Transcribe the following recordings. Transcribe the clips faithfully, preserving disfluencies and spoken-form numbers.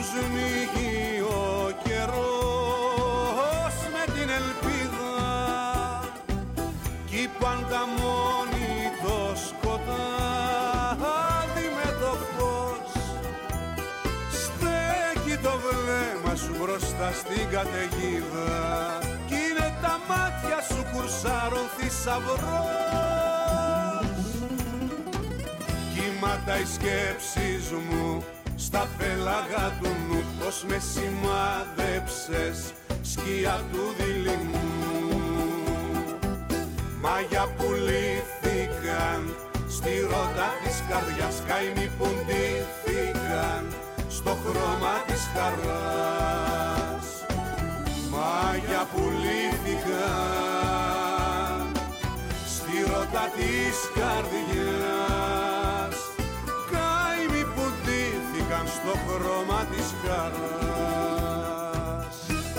σμίγει ο καιρός με την ελπίδα κι πάντα μόνη το σκοτάδι με το φως στέκει το βλέμμα σου μπροστά στην καταιγίδα κι είναι τα μάτια σου κουρσάρων θησαυρός. Κύματα οι σκέψεις μου στα πέλαγα του νου πως με σημάδεψες σκιά του δειλινού. Μάγια πουλήθηκαν στη ρότα της καρδιάς, καημοί που ντύθηκαν στο χρώμα της χαράς. Μάγια πουλήθηκαν στη ρότα της καρδιάς, καημοί που ντύθηκαν στο χρώμα της χαράς.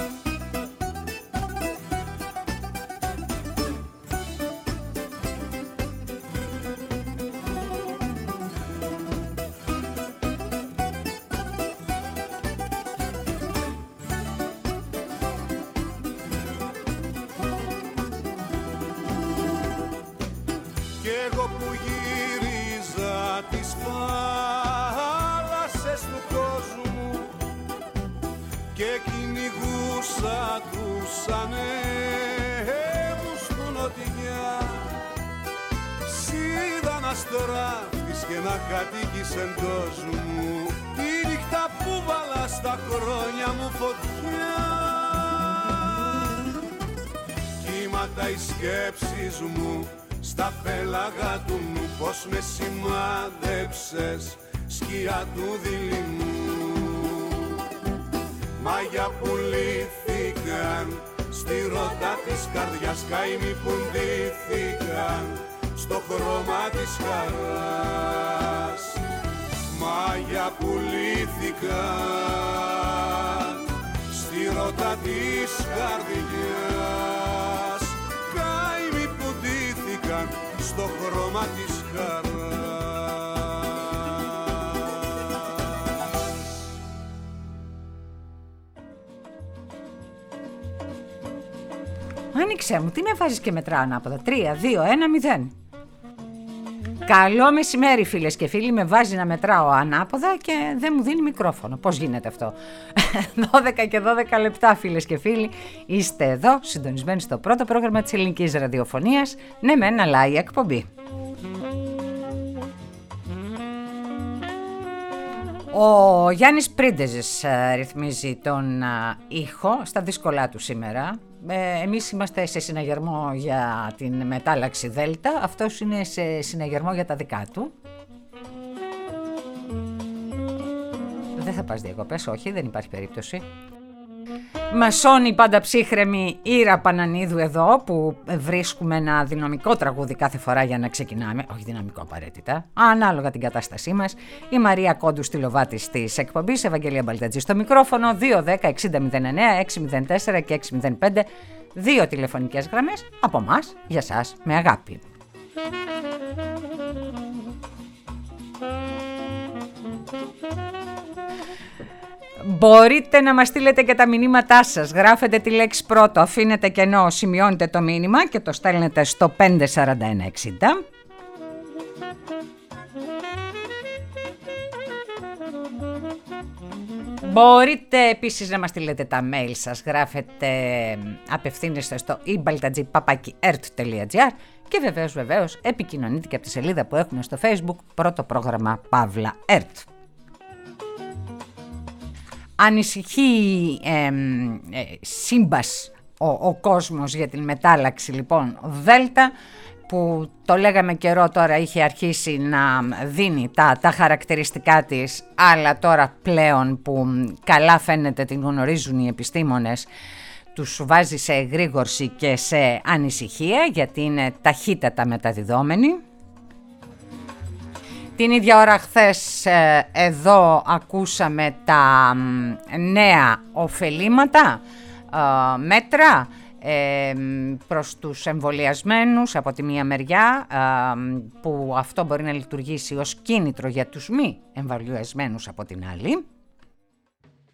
Κι εγώ που γύριζα τις θάλασσες του κόσμου και κυνηγούσα τους ανέμους του νοτιά, σ' είδα να στράφεις και να κατοίκεις εντός μου τη νύχτα που βάλα στα χρόνια μου φωτιά. Κύματα οι σκέψεις μου στα πέλαγα του νου πως με σημάδεψες σκιά του δειλινού. Μάγια πουλήθηκαν στη ρότα της καρδιάς, καημοί που ντύθηκαν στο χρώμα της χαράς. Μάγια πουλήθηκαν στη ρότα της καρδιάς, καημοί που ντύθηκαν στο χρώμα της χαράς. Άνοιξε μου, τι με βάζεις και μετράω ανάποδα? Τρία, δύο, ένα, μηδέν. Καλό μεσημέρι φίλες και φίλοι, με βάζει να μετράω ανάποδα και δεν μου δίνει μικρόφωνο. Πώς γίνεται αυτό? δώδεκα και δώδεκα λεπτά φίλες και φίλοι, είστε εδώ συντονισμένοι στο πρώτο πρόγραμμα της ελληνικής ραδιοφωνίας. Ναι μεν, αλλά η εκπομπή. Ο Γιάννης Πρίντεζης ρυθμίζει τον ήχο στα δύσκολά του σήμερα. Ε, εμείς είμαστε σε συναγερμό για την μετάλλαξη Δέλτα, αυτός είναι σε συναγερμό για τα δικά του. Δεν θα πας διακοπές, όχι, δεν υπάρχει περίπτωση. Μασώνει πάντα ψύχρεμη Ήρα Πανανίδου εδώ, που βρίσκουμε ένα δυναμικό τραγούδι κάθε φορά για να ξεκινάμε. Όχι δυναμικό απαραίτητα, ανάλογα την κατάστασή μας. Η Μαρία Κόντου στυλοβάτης της εκπομπής, Ευαγγελία Μπαλτατζή στο μικρόφωνο. Δύο δέκα εξήντα μηδέν εννέα έξι μηδέν τέσσερα και έξι μηδέν πέντε. Δύο τηλεφωνικές γραμμές από μας για σας με αγάπη. Μπορείτε να μας στείλετε και τα μηνύματά σας. Γράφετε τη λέξη πρώτο, αφήνετε κενό, σημειώνετε το μήνυμα και το στέλνετε στο πέντε σαράντα ένα εξήντα. Μπορείτε επίσης να μας στείλετε τα mail σας. Γράφετε, απευθύνεστε στο ibaltadji παπάκι ερτ τελεία τζι άρ και βεβαίως βεβαίως επικοινωνείτε και από τη σελίδα που έχουμε στο Facebook, πρώτο πρόγραμμα Παύλα ΕΡΤ. Ανησυχεί ε, ε, σύμπας ο, ο κόσμος για την μετάλλαξη λοιπόν Δέλτα, που το λέγαμε καιρό τώρα είχε αρχίσει να δίνει τα, τα χαρακτηριστικά της, αλλά τώρα πλέον που καλά φαίνεται την γνωρίζουν οι επιστήμονες, τους βάζει σε εγρήγορση και σε ανησυχία γιατί είναι ταχύτατα μεταδιδόμενη. Την ίδια ώρα χθες ε, εδώ ακούσαμε τα ε, νέα ωφελήματα, ε, μέτρα ε, προς τους εμβολιασμένους από τη μία μεριά, ε, που αυτό μπορεί να λειτουργήσει ως κίνητρο για τους μη εμβολιασμένους από την άλλη.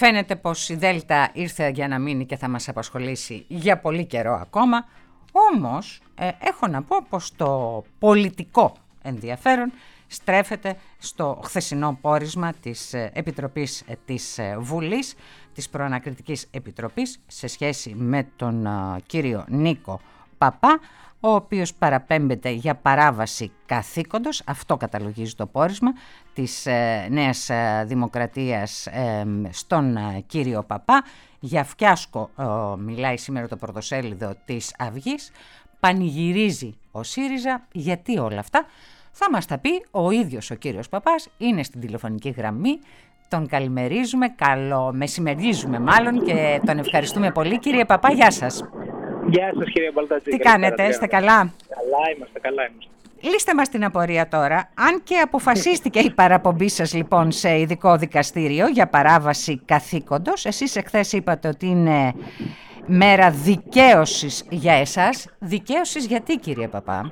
φαίνεται πως η Δέλτα ήρθε για να μείνει και θα μας απασχολήσει για πολύ καιρό ακόμα. Όμως ε, έχω να πω πως το πολιτικό ενδιαφέρον στρέφεται στο χθεσινό πόρισμα της Επιτροπής της Βουλής, της Προανακριτικής Επιτροπής, σε σχέση με τον uh, κύριο Νίκο Παπά, ο οποίος παραπέμπεται για παράβαση καθήκοντος, αυτό καταλογίζει το πόρισμα της ε, Νέας ε, Δημοκρατίας ε, στον ε, κύριο Παπά. Για φιάσκο ε, μιλάει σήμερα το πρωτοσέλιδο της Αυγής, πανηγυρίζει ο ΣΥΡΙΖΑ. Γιατί όλα αυτά? Θα μας τα πει ο ίδιος ο κύριος Παπάς, είναι στην τηλεφωνική γραμμή, τον καλημερίζουμε, καλό μεσημερίζουμε μάλλον και τον ευχαριστούμε πολύ. Κύριε Παπά, γεια σας. Γεια σας κύριε Μπαλτατζή. Τι κάνετε, είστε καλά? Καλά είμαστε, καλά είμαστε. Λύστε μας την απορία τώρα. Αν και αποφασίστηκε η παραπομπή σας λοιπόν σε ειδικό δικαστήριο για παράβαση καθήκοντος, εσείς εχθές είπατε ότι είναι μέρα δικαίωσης για εσάς. Δικαίωσης γιατί, κύριε Παπά?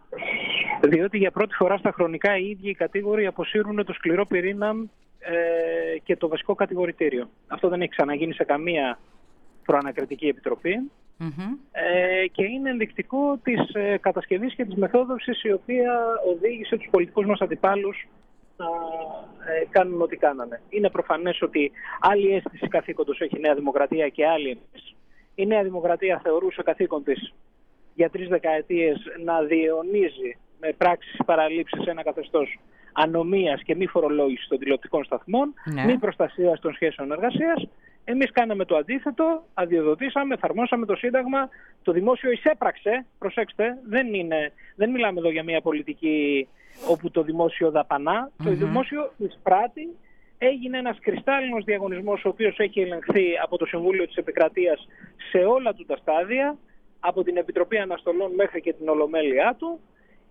Διότι για πρώτη φορά στα χρονικά οι ίδιοι οι κατήγοροι αποσύρουν το σκληρό πυρήνα ε, και το βασικό κατηγορητήριο. Αυτό δεν έχει ξαναγίνει σε καμία προανακριτική επιτροπή. Mm-hmm. Ε, και είναι ενδεικτικό της ε, κατασκευής και της μεθόδευσης η οποία οδήγησε τους πολιτικούς μας αντιπάλους να ε, κάνουν ό,τι κάνανε. Είναι προφανές ότι άλλη αίσθηση καθήκοντος έχει η Νέα Δημοκρατία και άλλη εμείς. Η Νέα Δημοκρατία θεωρούσε καθήκον της για τρεις δεκαετίες να διαιωνίζει με πράξεις παραλήψεις ένα καθεστώς ανομίας και μη φορολόγησης των τηλεοπτικών σταθμών, ναι. μη προστασίας των σχέσεων εργασίας. Εμείς κάναμε το αντίθετο, αδειοδοτήσαμε, εφαρμόσαμε το Σύνταγμα, το δημόσιο εισέπραξε, προσέξτε, δεν, είναι, δεν μιλάμε εδώ για μια πολιτική όπου το δημόσιο δαπανά, mm-hmm. το δημόσιο εισπράττει, έγινε ένας κρυστάλλινος διαγωνισμός ο οποίος έχει ελεγχθεί από το Συμβούλιο της Επικρατείας σε όλα του τα στάδια, από την Επιτροπή Αναστολών μέχρι και την Ολομέλειά του,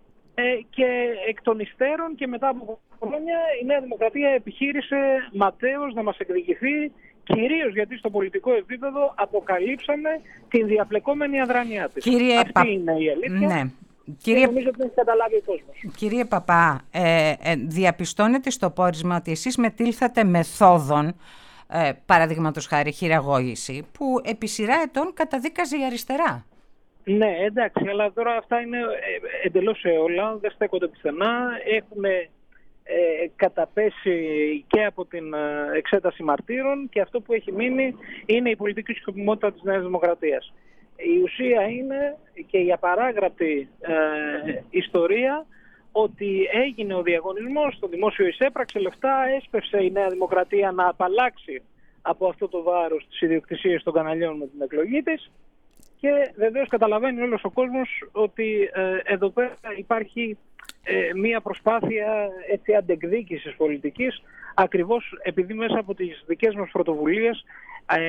και εκ των υστέρων και μετά από χρόνια η Νέα Δημοκρατία επιχείρησε ματέως να μας εκδικηθεί, κυρίως γιατί στο πολιτικό επίπεδο αποκαλύψαμε την διαπλεκόμενη αδράνειά της. Κύριε Αυτή Πα... είναι η αλήθεια. Ναι. Και Κύριε... νομίζω ότι έχει καταλάβει ο κόσμος. Κύριε Παπά, ε, ε, διαπιστώνετε στο πόρισμα ότι εσείς μετήλθατε μεθόδων, ε, παραδείγματος χάρη χειραγώγηση, που επί σειρά ετών καταδίκαζε η αριστερά. Ναι, εντάξει, αλλά τώρα αυτά είναι εντελώς αιώλα, δεν στέκονται πουθενά, έχουν ε, καταπέσει και από την εξέταση μαρτύρων και αυτό που έχει μείνει είναι η πολιτική σκοπιμότητα της Νέας Δημοκρατίας. Η ουσία είναι και η απαράγραπτη ε, ιστορία ότι έγινε ο διαγωνισμός, το δημόσιο εισέπραξε λεφτά, έσπευσε η Νέα Δημοκρατία να απαλλάξει από αυτό το βάρος της ιδιοκτησίας των καναλιών με την εκλογή της. Και βεβαίως καταλαβαίνει όλος ο κόσμος ότι ε, εδώ πέρα υπάρχει ε, μία προσπάθεια έτσι, αντεκδίκησης πολιτικής, ακριβώς επειδή μέσα από τις δικές μας πρωτοβουλίες ε,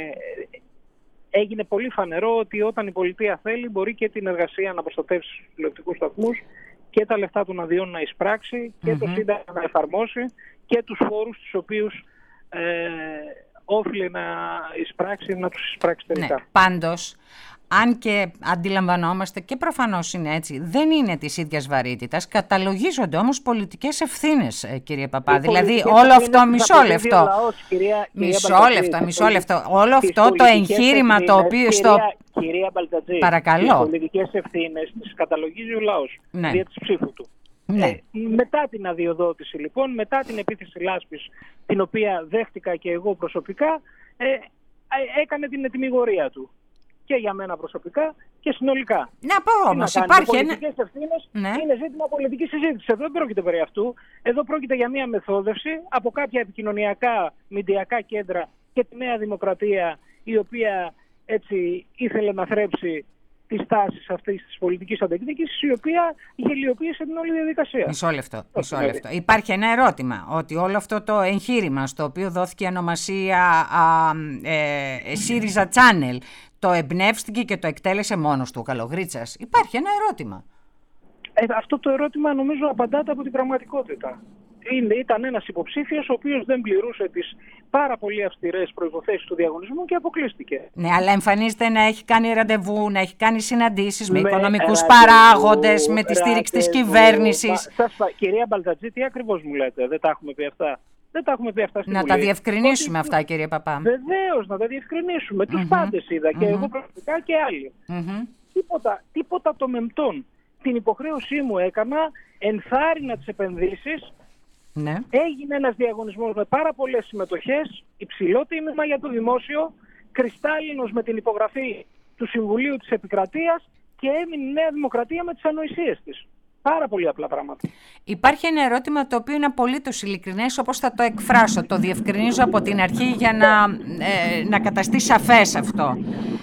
έγινε πολύ φανερό ότι όταν η πολιτεία θέλει μπορεί και την εργασία να προστατεύσει στους τηλεοπτικούς σταθμούς και τα λεφτά των αδειών να εισπράξει και mm-hmm. το Σύνταγμα να εφαρμόσει και τους φόρους τους οποίους ε, όφιλε να εισπράξει, να τους εισπράξει τελικά. Ναι, πάντως, αν και αντιλαμβανόμαστε και προφανώς είναι έτσι, δεν είναι της ίδιας βαρύτητας, καταλογίζονται όμως πολιτικές ευθύνες, κύριε Παπά. Οι δηλαδή όλο αυτό, μισό λεπτό, λαός, κυρία, μισό κυρία λεπτό, μισό λεπτό, όλο αυτό το εγχείρημα το οποίο... Κυρία, στο... κυρία Μπαλτατζή, παρακαλώ. τις πολιτικές ευθύνες τις καταλογίζει ο λαός, ναι. δια της ψήφου του. Ναι. Ε, μετά την αδειοδότηση λοιπόν, μετά την επίθεση λάσπης, την οποία δέχτηκα και εγώ προσωπικά, ε, ε, έκανε την ετοιμιγορία του. Και για μένα προσωπικά και συνολικά. Να πω όμως, υπάρχει ένα... πολιτικές ευθύνες, ναι. είναι ζήτημα πολιτικής συζήτησης. Εδώ δεν πρόκειται περί αυτού. Εδώ πρόκειται για μια μεθόδευση από κάποια επικοινωνιακά, μηντιακά κέντρα και τη Νέα Δημοκρατία, η οποία έτσι ήθελε να θρέψει τις τάσεις αυτής της πολιτικής αντεκδίκησης, η οποία γελιοποίησε την όλη διαδικασία. Μισό λεπτό, μισό λεπτό. Υπάρχει ένα ερώτημα, ότι όλο αυτό το εγχείρημα στο οποίο δόθηκε ονομασία α, ε, ΣΥΡΙΖΑ Channel, το εμπνεύστηκε και το εκτέλεσε μόνος του ο Καλογρίτσας. Υπάρχει ένα ερώτημα. Ε, αυτό το ερώτημα νομίζω απαντάται από την πραγματικότητα. Είναι, ήταν ένας υποψήφιος ο οποίος δεν πληρούσε τις πάρα πολύ αυστηρές προϋποθέσεις του διαγωνισμού και αποκλείστηκε. Ναι, αλλά εμφανίζεται να έχει κάνει ραντεβού, να έχει κάνει συναντήσεις με, με οικονομικούς ραντεβού, παράγοντες, με τη στήριξη της κυβέρνησης. Σας, κυρία Μπαλτατζή, τι ακριβώς μου λέτε, δεν τα έχουμε πει αυτά. Δεν τα έχουμε πει αυτά στην Να Βουλή. τα διευκρινίσουμε Ότι... αυτά, κύριε Παπά. Βεβαίως, να τα διευκρινίσουμε. Mm-hmm. Τους πάντες είδα και mm-hmm. εγώ προσωπικά και άλλοι. Mm-hmm. Τίποτα, τίποτα το μεμπτόν. Την υποχρέωσή μου έκανα, ενθάρρυνα τις επενδύσεις. Ναι. Έγινε ένας διαγωνισμός με πάρα πολλές συμμετοχές, υψηλό τίμημα για το δημόσιο, κρυστάλλινος με την υπογραφή του Συμβουλίου της Επικρατείας και έμεινε η Νέα Δημοκρατία με τις ανοησίες της. Πάρα πολύ απλά πράγματα. Υπάρχει ένα ερώτημα το οποίο είναι απολύτως ειλικρινές, όπως θα το εκφράσω. Το διευκρινίζω από την αρχή για να, ε, να καταστεί σαφές αυτό.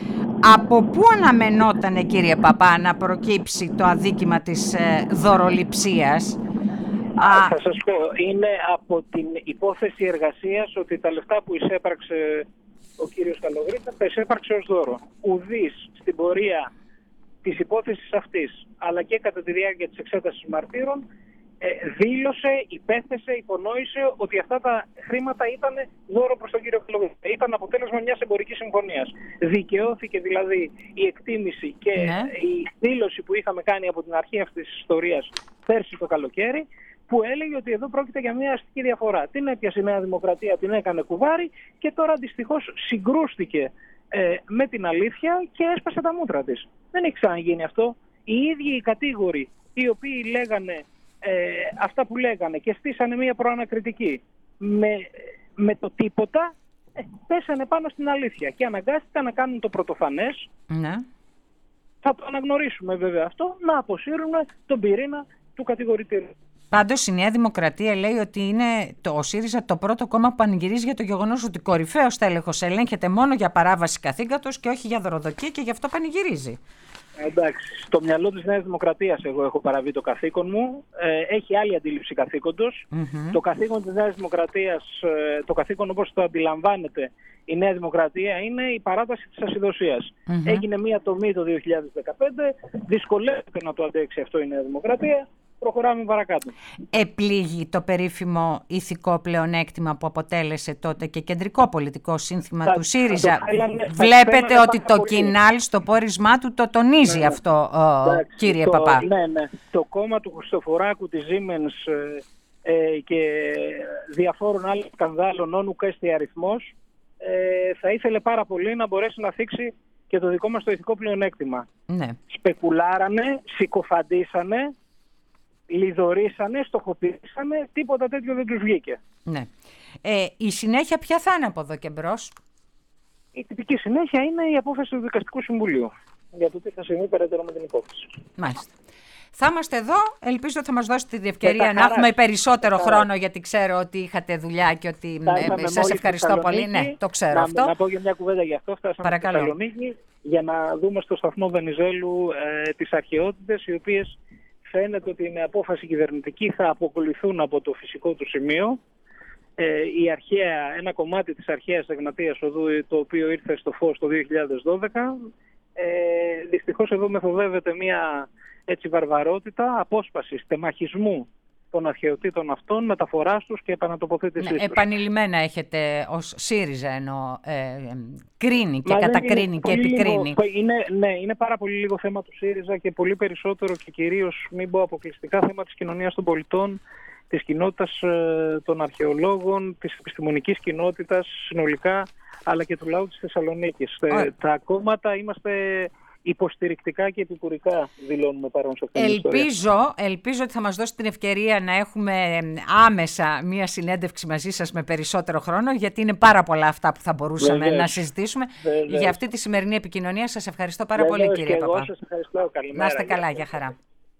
Από πού αναμενόταν, κύριε Παπά, να προκύψει το αδίκημα της ε, δωροληψίας? Α, θα σας πω, είναι από την υπόθεση εργασίας ότι τα λεφτά που εισέπραξε ο κύριος Καλογρίτας τα εισέπραξε ως δώρο. Ουδής στην πορεία της υπόθεσης αυτής, αλλά και κατά τη διάρκεια της εξέτασης μαρτύρων, ε, δήλωσε, υπέθεσε, υπονόησε ότι αυτά τα χρήματα ήταν δώρο προς τον κύριο Καλογρίτα. Ήταν αποτέλεσμα μιας εμπορικής συμφωνίας. Δικαιώθηκε δηλαδή η εκτίμηση και ναι. η δήλωση που είχαμε κάνει από την αρχή αυτής της ιστορίας πέρσι το καλοκαίρι, που έλεγε ότι εδώ πρόκειται για μια αστική διαφορά. Την έπιασε η Νέα Δημοκρατία, την έκανε κουβάρι και τώρα δυστυχώς συγκρούστηκε ε, με την αλήθεια και έσπασε τα μούτρα της. Δεν έχει ξαναγίνει αυτό. Οι ίδιοι οι κατήγοροι, οι οποίοι λέγανε ε, αυτά που λέγανε και στήσανε μια προανακριτική με, με το τίποτα, ε, πέσανε πάνω στην αλήθεια και αναγκάστηκαν να κάνουν το πρωτοφανές. Ναι. Θα το αναγνωρίσουμε βέβαια αυτό, να αποσύρουν τον πυρήνα του κατηγορητήριου. Πάντως η Νέα Δημοκρατία λέει ότι είναι το ο ΣΥΡΙΖΑ το πρώτο κόμμα που πανηγυρίζει για το γεγονός ότι κορυφαίος τέλεχος ελέγχεται μόνο για παράβαση καθήκατος και όχι για δωροδοκία και γι' αυτό πανηγυρίζει. Εντάξει, στο μυαλό της Νέας Δημοκρατίας εγώ έχω παραβεί το καθήκον μου. Ε, έχει άλλη αντίληψη καθήκοντος. Mm-hmm. Το καθήκον της Νέας Δημοκρατίας, ε, το καθήκον όπως το αντιλαμβάνεται η Νέα Δημοκρατία είναι η παράταση της ασυδοσίας. Mm-hmm. Έγινε μία τομή το δύο χιλιάδες δεκαπέντε, δυσκολεύεται να το αντέξει αυτό η Νέα Δημοκρατία. Προχωράμε παρακάτω. Επλήγει το περίφημο ηθικό πλεονέκτημα που αποτέλεσε τότε και κεντρικό πολιτικό σύνθημα θα, του ΣΥΡΙΖΑ. Θέλανε, Βλέπετε ότι το πολύ. Κινάλ στο πόρισμά του το τονίζει ναι, αυτό, εντάξει, κύριε το, Παπά. Ναι, ναι. Το κόμμα του Χριστοφοράκου, της Siemens ε, ε, και διαφόρων άλλων σκανδάλων, όνου και στη αριθμός, ε, θα ήθελε πάρα πολύ να μπορέσει να θίξει και το δικό μας το ηθικό πλεονέκτημα. Ναι. Σπεκουλάρανε, συκοφαντήσανε, λιδωρήσανε, στοχοποιήσανε, τίποτα τέτοιο δεν τους βγήκε. Ναι. Ε, η συνέχεια ποια θα είναι από εδώ και μπρος? Η τυπική συνέχεια είναι η απόφαση του Δικαστικού Συμβουλίου για το τι θα συμβεί περαιτέρω με την υπόθεση. Μάλιστα. Θα είμαστε εδώ. Ελπίζω ότι θα μας δώσετε την ευκαιρία να έχουμε περισσότερο χρόνο, γιατί ξέρω ότι είχατε δουλειά και ότι ε, σας ευχαριστώ πολύ. Ναι, το ξέρω να, αυτό. Να πω για μια κουβέντα γι' αυτό. Φτάσαμε στη Θεσσαλονίκη για να δούμε στο σταθμό Βενιζέλου ε, τις αρχαιότητες, οι οποίες φαίνεται ότι με απόφαση κυβερνητική θα αποκολληθούν από το φυσικό του σημείο. Ε, η αρχαία, ένα κομμάτι της αρχαίας Εγνατίας Οδού, το οποίο ήρθε στο φως το δύο χιλιάδες δώδεκα, ε, δυστυχώς εδώ μεθοδεύεται μια έτσι βαρβαρότητα απόσπασης, τεμαχισμού των αρχαιοτήτων αυτών, μεταφοράς τους και επανατοποθέτησής ναι, τους. Επανειλημμένα έχετε ως ΣΥΡΙΖΑ εννοώ, ε, κρίνει και Μα κατακρίνει και επικρίνει. Λίγο, είναι, ναι, είναι πάρα πολύ λίγο θέμα του ΣΥΡΙΖΑ και πολύ περισσότερο και κυρίως, μην πω αποκλειστικά, θέμα της κοινωνίας των πολιτών, της κοινότητας ε, των αρχαιολόγων, της επιστημονικής κοινότητας συνολικά, αλλά και του λαού της Θεσσαλονίκης. Ε, τα κόμματα είμαστε υποστηρικτικά και επικουρικά, δηλώνουμε παρόν σε αυτήν την ελπίζω, ελπίζω ότι θα μας δώσει την ευκαιρία να έχουμε άμεσα μία συνέντευξη μαζί σας με περισσότερο χρόνο, γιατί είναι πάρα πολλά αυτά που θα μπορούσαμε Βεβαίως. να συζητήσουμε. Βεβαίως. Για αυτή τη σημερινή επικοινωνία σας ευχαριστώ πάρα Βεβαίως πολύ, κύριε Παπά. Εγώ σας ευχαριστώ. Καλημέρα. Να είστε καλά, για χαρά.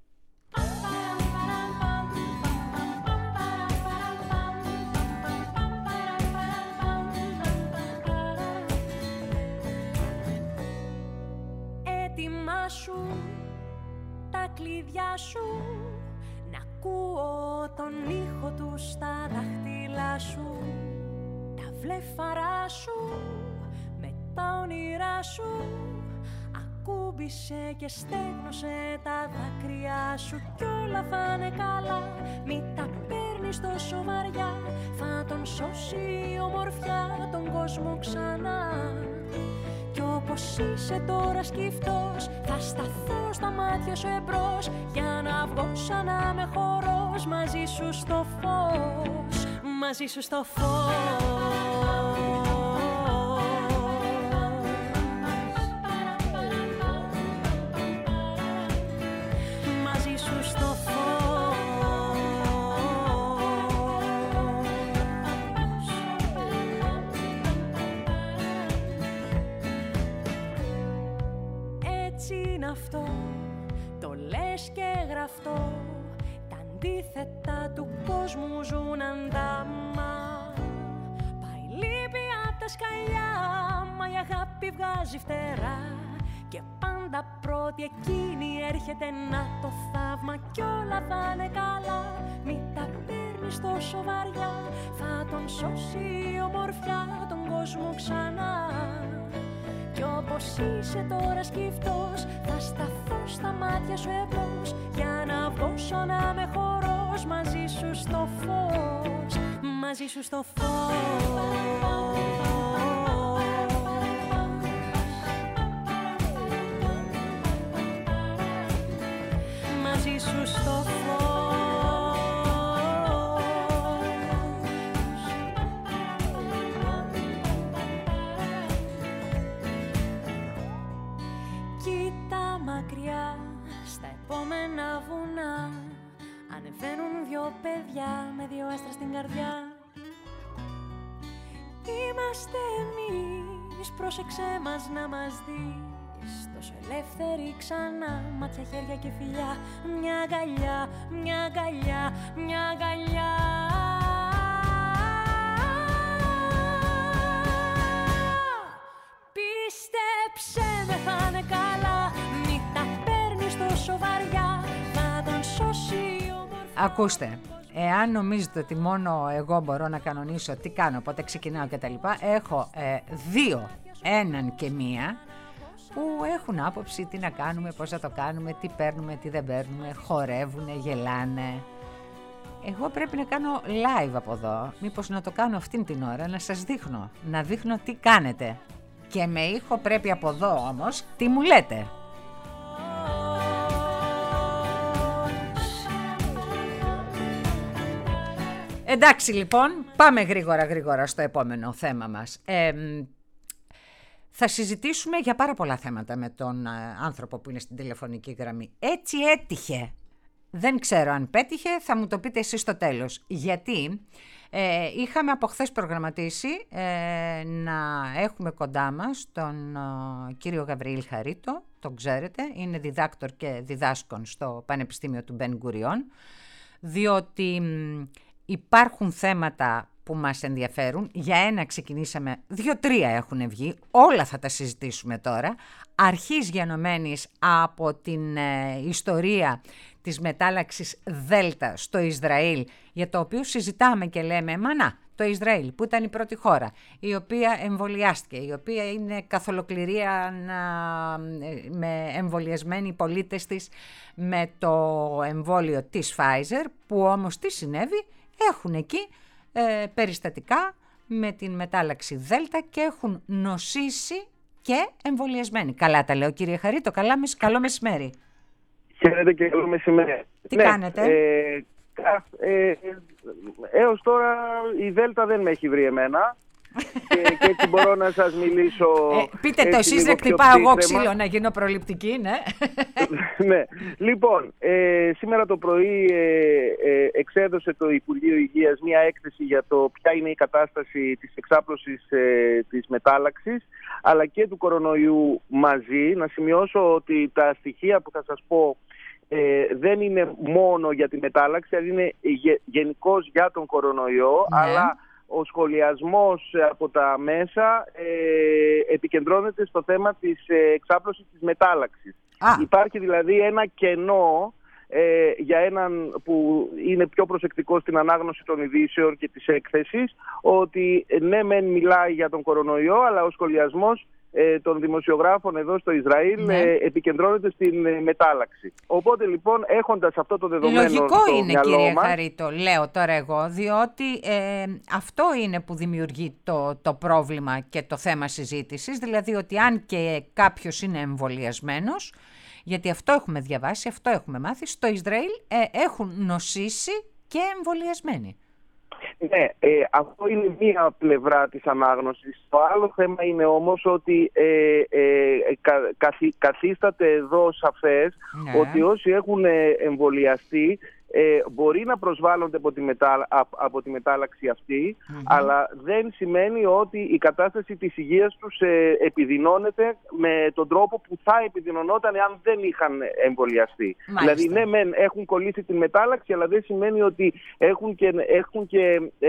Σου, τα κλειδιά σου, να ακούω τον ήχο του στα δάχτυλά σου, τα βλέφαρά σου, με τα όνειρά σου, ακούμπησε και στέγνωσε τα δάκρυά σου κι όλα θα είναι καλά, μη τα παίρνεις τόσο βαριά, θα τον σώσει η ομορφιά τον κόσμο ξανά. Κι όπως είσαι τώρα σκυφτός, θα σταθώ στα μάτια σου εμπρός, για να βγω σαν να με χορός μαζί σου στο φως. μαζί σου στο φως. Μαζί σου στο φως. Έτσι είναι αυτό, το λες και γραφτό. Τα αντίθετα του κόσμου ζουν αντάμα. Πάει λύπη απ' τα σκαλιά, μα η αγάπη βγάζει φτερά. Και πάντα πρώτη εκείνη έρχεται να το θαύμα. Κι όλα θα είναι καλά, μη τα παίρνεις τόσο βαριά. Θα τον σώσει η ομορφιά τον κόσμο ξανά. Κι όπως είσαι τώρα σκυφτός, θα σταθώ στα μάτια σου εμπρός. Για να βγώσω να με χορός μαζί σου στο φως. Μαζί σου στο φως. Μαζί σου στο φως. Κοίτα μακριά στα επόμενα βουνά. Ανεβαίνουν δυο παιδιά με δυο άστρα στην καρδιά. Είμαστε εμείς, πρόσεξέ μας να μας δεις. Τόσο ελεύθεροι ξανά, μάτια, χέρια και φιλιά. Μια αγκαλιά, μια αγκαλιά, μια αγκαλιά. Πίστεψε με, θα είναι καλά. Μη τα παίρνεις τόσο βαριά. Θα τον σώσει η ομορφιά. Ακούστε, εάν νομίζετε ότι μόνο εγώ μπορώ να κανονίσω τι κάνω, πότε ξεκινάω κτλ, έχω ε, δύο, έναν και μία, που έχουν άποψη τι να κάνουμε, πώς θα το κάνουμε, τι παίρνουμε, τι δεν παίρνουμε, χορεύουνε, γελάνε. Εγώ πρέπει να κάνω live από εδώ, μήπως να το κάνω αυτήν την ώρα, να σας δείχνω, να δείχνω τι κάνετε. Και με ήχο πρέπει από εδώ όμως, τι μου λέτε. Εντάξει λοιπόν, πάμε γρήγορα γρήγορα στο επόμενο θέμα μας. Ε, θα συζητήσουμε για πάρα πολλά θέματα με τον άνθρωπο που είναι στην τηλεφωνική γραμμή. Έτσι έτυχε. Δεν ξέρω αν πέτυχε, θα μου το πείτε εσείς στο τέλος. Γιατί ε, είχαμε από χθες προγραμματίσει ε, να έχουμε κοντά μας τον ε, κύριο Γαβριήλ Χαρίτο, τον ξέρετε, είναι διδάκτορ και διδάσκων στο Πανεπιστήμιο του Μπεν Γκουριόν, διότι υπάρχουν θέματα που μας ενδιαφέρουν. Για ένα ξεκινήσαμε, δύο-τρία έχουν βγει, όλα θα τα συζητήσουμε τώρα. Αρχής γενομένης από την ε, ιστορία της μετάλλαξης Δέλτα στο Ισραήλ, για το οποίο συζητάμε και λέμε, μα να, το Ισραήλ που ήταν η πρώτη χώρα, η οποία εμβολιάστηκε, η οποία είναι καθ' ολοκληρία με εμβολιασμένοι πολίτες της με το εμβόλιο της Pfizer, που όμως τι συνέβη, έχουν εκεί ε, περιστατικά με την μετάλλαξη Δέλτα και έχουν νοσήσει και εμβολιασμένοι. Καλά τα λέω κύριε Χαρίτο, καλά, καλό μεσημέρι. Χαίρετε και καλό μεσημέρι. Τι ναι, κάνετε? Ε, ε, έως τώρα η Δέλτα δεν με έχει βρει εμένα και, και έτσι μπορώ να σας μιλήσω. Ε, πείτε το εσείς, να χτυπάω εγώ ξύλο να γίνω προληπτική, ναι. Ναι. Λοιπόν, ε, σήμερα το πρωί ε, ε, εξέδωσε το Υπουργείο Υγείας μια έκθεση για το ποια είναι η κατάσταση της εξάπλωσης ε, της μετάλλαξης αλλά και του κορονοϊού μαζί. Να σημειώσω ότι τα στοιχεία που θα σας πω Ε, δεν είναι μόνο για τη μετάλλαξη, αλλά είναι γε, γενικώς για τον κορονοϊό, ναι. Αλλά ο σχολιασμός από τα μέσα ε, επικεντρώνεται στο θέμα της ε, εξάπλωσης της μετάλλαξης. Α. Υπάρχει δηλαδή ένα κενό ε, για έναν που είναι πιο προσεκτικό στην ανάγνωση των ειδήσεων και της έκθεσης, ότι ναι μεν μιλάει για τον κορονοϊό, αλλά ο σχολιασμός των δημοσιογράφων εδώ στο Ισραήλ, ναι, επικεντρώνεται στην μετάλλαξη. Οπότε λοιπόν, έχοντας αυτό το δεδομένο λογικό στο είναι μυαλό κύριε μας, Χαρίτο, λέω τώρα εγώ, διότι ε, αυτό είναι που δημιουργεί το, το πρόβλημα και το θέμα συζήτησης, δηλαδή ότι αν και κάποιος είναι εμβολιασμένος, γιατί αυτό έχουμε διαβάσει, αυτό έχουμε μάθει, στο Ισραήλ ε, έχουν νοσήσει και εμβολιασμένοι. Ναι, ε, αυτό είναι μία πλευρά της ανάγνωσης. Το άλλο θέμα είναι όμως ότι ε, ε, κα, καθι, καθίσταται εδώ σαφές ναι. ότι όσοι έχουν εμβολιαστεί ε, μπορεί να προσβάλλονται από τη, μετα, από τη μετάλλαξη αυτή, mm-hmm. αλλά δεν σημαίνει ότι η κατάσταση της υγείας τους ε, επιδεινώνεται με τον τρόπο που θα επιδεινωνόταν αν δεν είχαν εμβολιαστεί. Μάλιστα. Δηλαδή, ναι, μεν έχουν κολλήσει την μετάλλαξη, αλλά δεν σημαίνει ότι έχουν και, έχουν και ε,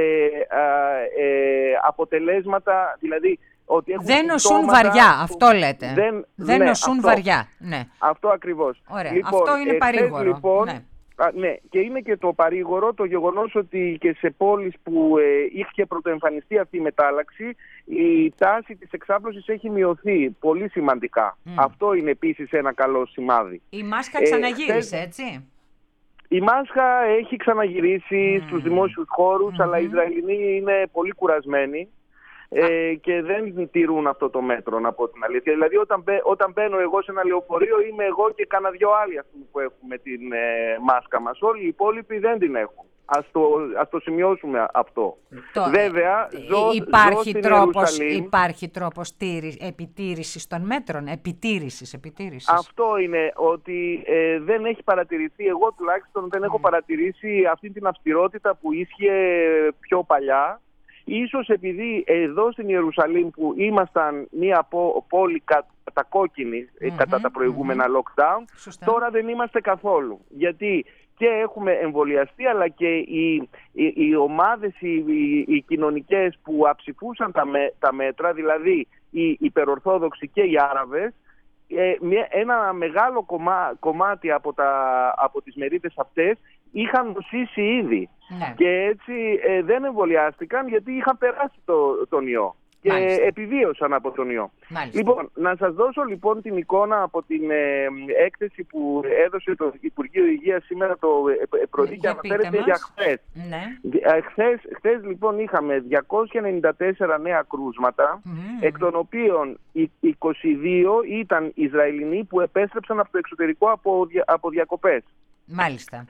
ε, αποτελέσματα, δηλαδή ότι έχουν δεν νοσούν βαριά, που... αυτό λέτε. Δεν, δεν ναι, νοσούν αυτό, βαριά. Ναι. Αυτό ακριβώς. Ωραία. Λοιπόν, αυτό είναι παρήγορο. Λοιπόν, ναι. Α, ναι, και είναι και το παρήγορο το γεγονός ότι και σε πόλεις που ε, είχε πρωτοεμφανιστεί αυτή η μετάλλαξη, η τάση της εξάπλωσης έχει μειωθεί πολύ σημαντικά. Mm. Αυτό είναι επίσης ένα καλό σημάδι. Η μάσκα ξαναγύρισε, ε, έτσι? Η μάσκα έχει ξαναγυρίσει mm. στους δημόσιους χώρους, mm-hmm. αλλά οι Ισραηλινοί είναι πολύ κουρασμένοι. Ε, και δεν τηρούν αυτό το μέτρο, να πω την αλήθεια. Δηλαδή, όταν, μπαι, όταν μπαίνω εγώ σε ένα λεωφορείο, είμαι εγώ και κάνα δυο άλλοι αυτοί που έχουμε την ε, μάσκα μας. Όλοι οι υπόλοιποι δεν την έχουν. Ας το, ας το σημειώσουμε αυτό. Το, Βέβαια, ζω, υπάρχει, ζω τρόπος, υπάρχει τρόπος τήρη, επιτήρησης των μέτρων, επιτήρησης, επιτήρησης. Αυτό είναι ότι ε, δεν έχει παρατηρηθεί, εγώ τουλάχιστον δεν έχω παρατηρήσει αυτή την αυστηρότητα που ίσχυε πιο παλιά. Ίσως επειδή εδώ στην Ιερουσαλήμ που ήμασταν μια πόλη κατακόκκινη mm-hmm, κατά τα προηγούμενα mm-hmm. lockdown, σωστά. Τώρα δεν είμαστε καθόλου. Γιατί και έχουμε εμβολιαστεί, αλλά και οι, οι, οι ομάδες, οι, οι, οι κοινωνικές που αψηφούσαν τα, με, τα μέτρα, δηλαδή οι υπερορθόδοξοι και οι Άραβες, ε, μια, ένα μεγάλο κομμά, κομμάτι από, τα, από τις μερίδες αυτές είχαν νοσήσει ήδη. Ναι. Και έτσι ε, δεν εμβολιάστηκαν γιατί είχαν περάσει το, τον ιό. Και Μάλιστα. επιβίωσαν από τον ιό. Μάλιστα. Λοιπόν, να σας δώσω λοιπόν την εικόνα από την ε, έκθεση που έδωσε το Υπουργείο Υγείας σήμερα το ε, πρωί και αναφέρεται για χθες. Ναι. Ε, χθες. Χθες λοιπόν είχαμε διακόσια ενενήντα τέσσερα νέα κρούσματα, mm. εκ των οποίων είκοσι δύο ήταν Ισραηλινοί που επέστρεψαν από το εξωτερικό από, από διακοπές. Μάλιστα.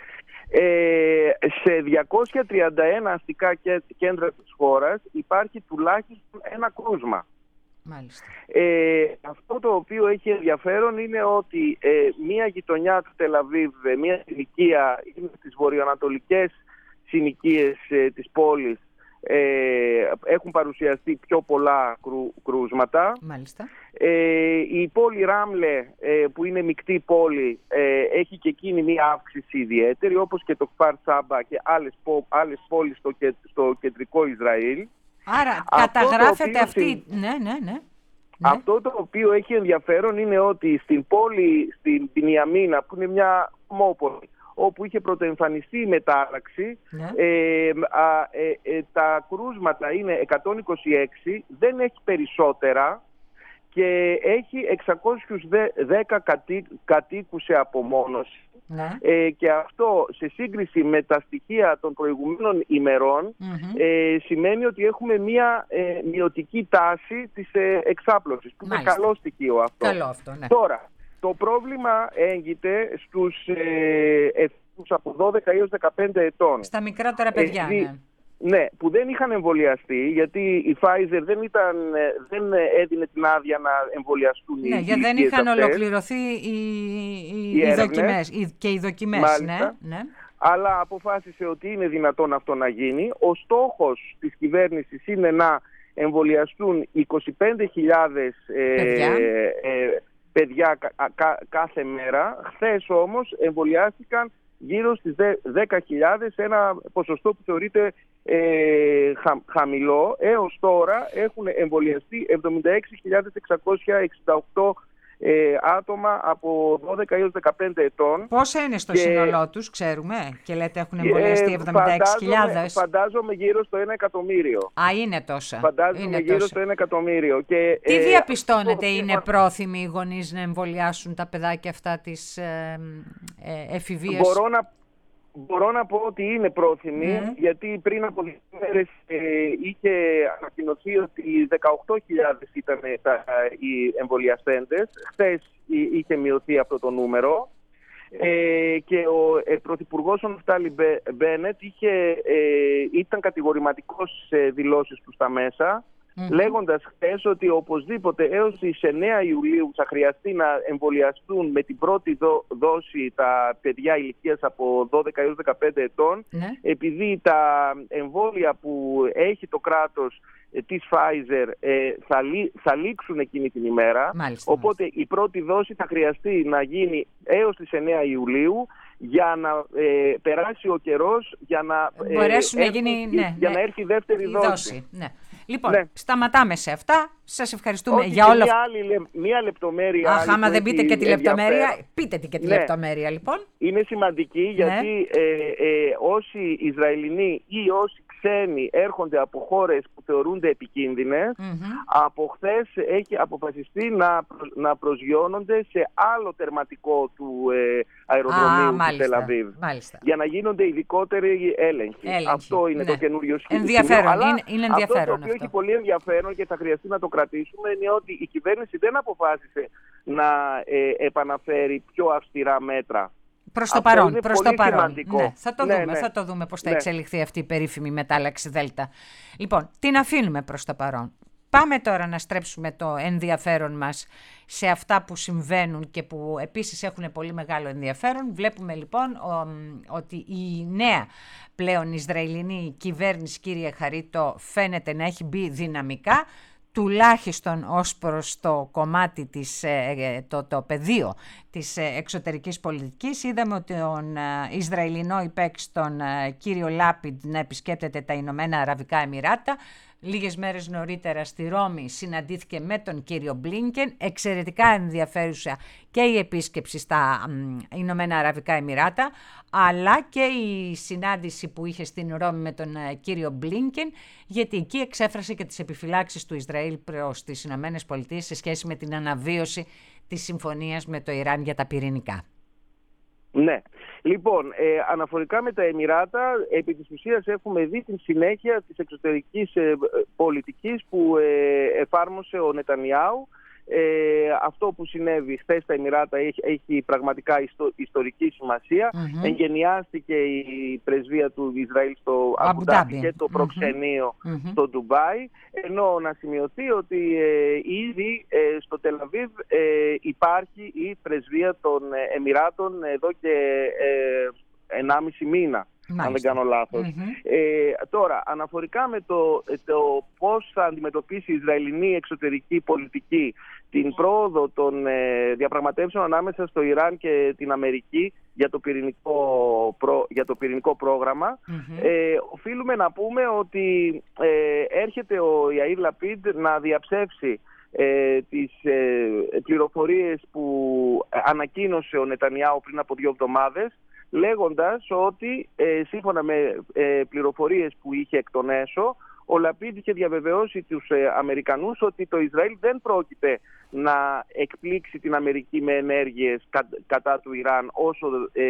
Ε, σε διακόσια τριάντα ένα αστικά κέντρα της χώρας υπάρχει τουλάχιστον ένα κρούσμα. Μάλιστα. Ε, αυτό το οποίο έχει ενδιαφέρον είναι ότι ε, μία γειτονιά του Τελαβίβ, μία συνοικία, είναι στις βορειοανατολικές συνοικίες ε, της πόλης, Ε, έχουν παρουσιαστεί πιο πολλά κρού, κρούσματα. Μάλιστα. Ε, η πόλη Ράμλε, ε, που είναι μεικτή πόλη, ε, έχει και εκείνη μία αύξηση ιδιαίτερη, όπως και το Κφάρ Σάμπα και άλλες, άλλες πόλεις στο, στο κεντρικό Ισραήλ. Άρα αυτό καταγράφεται αυτή... Ναι, ναι, ναι. Αυτό το οποίο έχει ενδιαφέρον είναι ότι στην πόλη, στην Μπινιαμίνα, που είναι μια μόπολη, όπου είχε πρωτοεμφανιστεί η μετάλλαξη, ναι. ε, α, ε, ε, τα κρούσματα είναι εκατόν είκοσι έξι, δεν έχει περισσότερα και έχει εξακόσιους δέκα κατή, κατοίκους σε απομόνωση. Ναι. Ε, και αυτό σε σύγκριση με τα στοιχεία των προηγούμενων ημερών mm-hmm. ε, σημαίνει ότι έχουμε μια ε, μειωτική τάση της ε, εξάπλωσης, που Μάλιστα. είναι καλό στοιχείο αυτό. Καλό αυτό, ναι. Τώρα, το πρόβλημα έγκυται στους ε, από δώδεκα έως δεκαπέντε ετών. Στα μικρότερα παιδιά, ε, ναι. Ναι, που δεν είχαν εμβολιαστεί, γιατί η Pfizer δεν, ήταν, δεν έδινε την άδεια να εμβολιαστούν. Ναι, οι γιατί δεν είχαν αυτές. ολοκληρωθεί οι, οι, οι, οι δοκιμές οι, και οι δοκιμές. Ναι, ναι. Αλλά αποφάσισε ότι είναι δυνατόν αυτό να γίνει. Ο στόχος της κυβέρνησης είναι να εμβολιαστούν είκοσι πέντε χιλιάδες ε, παιδιά, ε, ε, παιδιά κα, κα, κάθε μέρα. Χθες όμως εμβολιάστηκαν γύρω στις δέκα χιλιάδες, ένα ποσοστό που θεωρείται ε, χα, χαμηλό. Έως τώρα έχουν εμβολιαστεί εβδομήντα έξι χιλιάδες εξακόσια εξήντα οκτώ ε, άτομα από δώδεκα έως δεκαπέντε ετών. Πόσα είναι στο και, σύνολό τους, ξέρουμε, και λέτε έχουν εμβολιαστεί εβδομήντα έξι χιλιάδες. Φαντάζομαι, φαντάζομαι γύρω στο ένα εκατομμύριο. Α, είναι τόσα. Φαντάζομαι είναι γύρω τόσα. στο ένα εκατομμύριο. Και, τι ε, διαπιστώνετε, είναι πρόθυμοι οι γονείς να εμβολιάσουν τα παιδάκια αυτά της ε, ε, εφηβείας? Μπορώ να, μπορώ να πω ότι είναι πρόθυμοι, mm. γιατί πριν από δύο μέρες ε, είχε ανακοινωθεί ότι δεκαοκτώ χιλιάδες ήταν τα, οι εμβολιαστέντες. Χθες είχε μειωθεί αυτό το νούμερο. Ε, και ο ε, πρωθυπουργός ο Ναφτάλη Μπένετ είχε, ε, ήταν κατηγορηματικός σε δηλώσεις του στα μέσα, mm-hmm. λέγοντας χθες ότι οπωσδήποτε έως τις εννέα Ιουλίου θα χρειαστεί να εμβολιαστούν με την πρώτη δό, δόση τα παιδιά ηλικίας από δώδεκα έως δεκαπέντε ετών, mm-hmm. επειδή τα εμβόλια που έχει το κράτος της Pfizer ε, θα, λύ, θα λήξουν εκείνη την ημέρα. Μάλιστα, οπότε μάλιστα. η πρώτη δόση θα χρειαστεί να γίνει έως τις εννέα Ιουλίου για να ε, περάσει ο καιρός για να, ε, μπορέσουν έρθει, να γίνει, ναι, για ναι, να έρθει η δεύτερη η δόση. δόση. Ναι. Λοιπόν, ναι. σταματάμε σε αυτά. Σας ευχαριστούμε Όχι, για όλο αυτό. Άλλη, μία λεπτομέρεια. Αχ, άμα δεν πείτε και τη λεπτομέρεια, πείτε τη και τη ναι. λεπτομέρεια λοιπόν. Είναι σημαντική γιατί ναι. ε, ε, όσοι Ισραηλινοί ή όσοι ξένοι έρχονται από χώρες που θεωρούνται επικίνδυνες, mm-hmm. από χθες έχει αποφασιστεί να, να προσγειώνονται σε άλλο τερματικό του ε, αεροδρομίου του Τελαβίβ. Για να γίνονται ειδικότεροι έλεγχοι. έλεγχοι. Αυτό είναι ναι. το καινούριο σχέδιο. Ενδιαφέρον. Αλλά είναι, είναι ενδιαφέρον αυτό το οποίο αυτό. έχει πολύ ενδιαφέρον και θα χρειαστεί να το κρατήσουμε είναι ότι η κυβέρνηση δεν αποφάσισε να ε, επαναφέρει πιο αυστηρά μέτρα. Προς το παρόν, προς το παρόν. Ναι, θα το ναι, δούμε, ναι. θα το δούμε πώς θα ναι. εξελιχθεί αυτή η περίφημη μετάλλαξη Δέλτα. Λοιπόν, την αφήνουμε προς το παρόν. Πάμε τώρα να στρέψουμε το ενδιαφέρον μας σε αυτά που συμβαίνουν και που επίσης έχουν πολύ μεγάλο ενδιαφέρον. Βλέπουμε λοιπόν ο, ότι η νέα πλέον Ισραηλινή κυβέρνηση, κύριε Χαρίτο, φαίνεται να έχει μπει δυναμικά, τουλάχιστον ως προς το κομμάτι της, το, το πεδίο της εξωτερικής πολιτικής. Είδαμε ότι τον Ισραηλινό υπέξ, τον κύριο Λάπιντ, να επισκέπτεται τα Ηνωμένα Αραβικά Εμιράτα. Λίγες μέρες νωρίτερα στη Ρώμη συναντήθηκε με τον κύριο Μπλίνκεν. Εξαιρετικά ενδιαφέρουσα και η επίσκεψη στα Ηνωμένα Αραβικά Εμιράτα, αλλά και η συνάντηση που είχε στην Ρώμη με τον κύριο Μπλίνκεν, γιατί εκεί εξέφρασε και τις επιφυλάξεις του Ισραήλ προς τις Ηνωμένες Πολιτείες σε σχέση με την αναβίωση της συμφωνίας με το Ιράν για τα πυρηνικά. Ναι. Λοιπόν, ε, αναφορικά με τα Εμιράτα, επί της ουσίας έχουμε δει την συνέχεια της εξωτερικής ε, πολιτικής που ε, εφάρμοσε ο Νετανιάου. Ε, αυτό που συνέβη χθες στα Εμιράτα έχει, έχει πραγματικά ιστο, ιστορική σημασία. Mm-hmm. Εγγενιάστηκε η πρεσβεία του Ισραήλ στο Αμπουντάμπι και το προξενείο mm-hmm. στο Ντουμπάι, ενώ να σημειωθεί ότι ε, ήδη ε, στο Τελαβίβ ε, υπάρχει η πρεσβεία των Εμιράτων εδώ και ε, ενάμιση μήνα. Μάλιστα. Αν δεν κάνω λάθος. Mm-hmm. Ε, τώρα, αναφορικά με το, το πώς θα αντιμετωπίσει η Ισραηλινή εξωτερική πολιτική την πρόοδο των ε, διαπραγματεύσεων ανάμεσα στο Ιράν και την Αμερική για το πυρηνικό, προ, για το πυρηνικό πρόγραμμα, mm-hmm. ε, οφείλουμε να πούμε ότι ε, έρχεται ο Ιαΐρ Λαπίντ να διαψεύσει ε, τις ε, πληροφορίες που ανακοίνωσε ο Νετανιάου πριν από δύο εβδομάδες, λέγοντας ότι ε, σύμφωνα με ε, πληροφορίες που είχε εκ των έσω, ο Λαπίντ είχε διαβεβαιώσει τους ε, Αμερικανούς ότι το Ισραήλ δεν πρόκειται να εκπλήξει την Αμερική με ενέργειες κα, κατά του Ιράν όσο ε,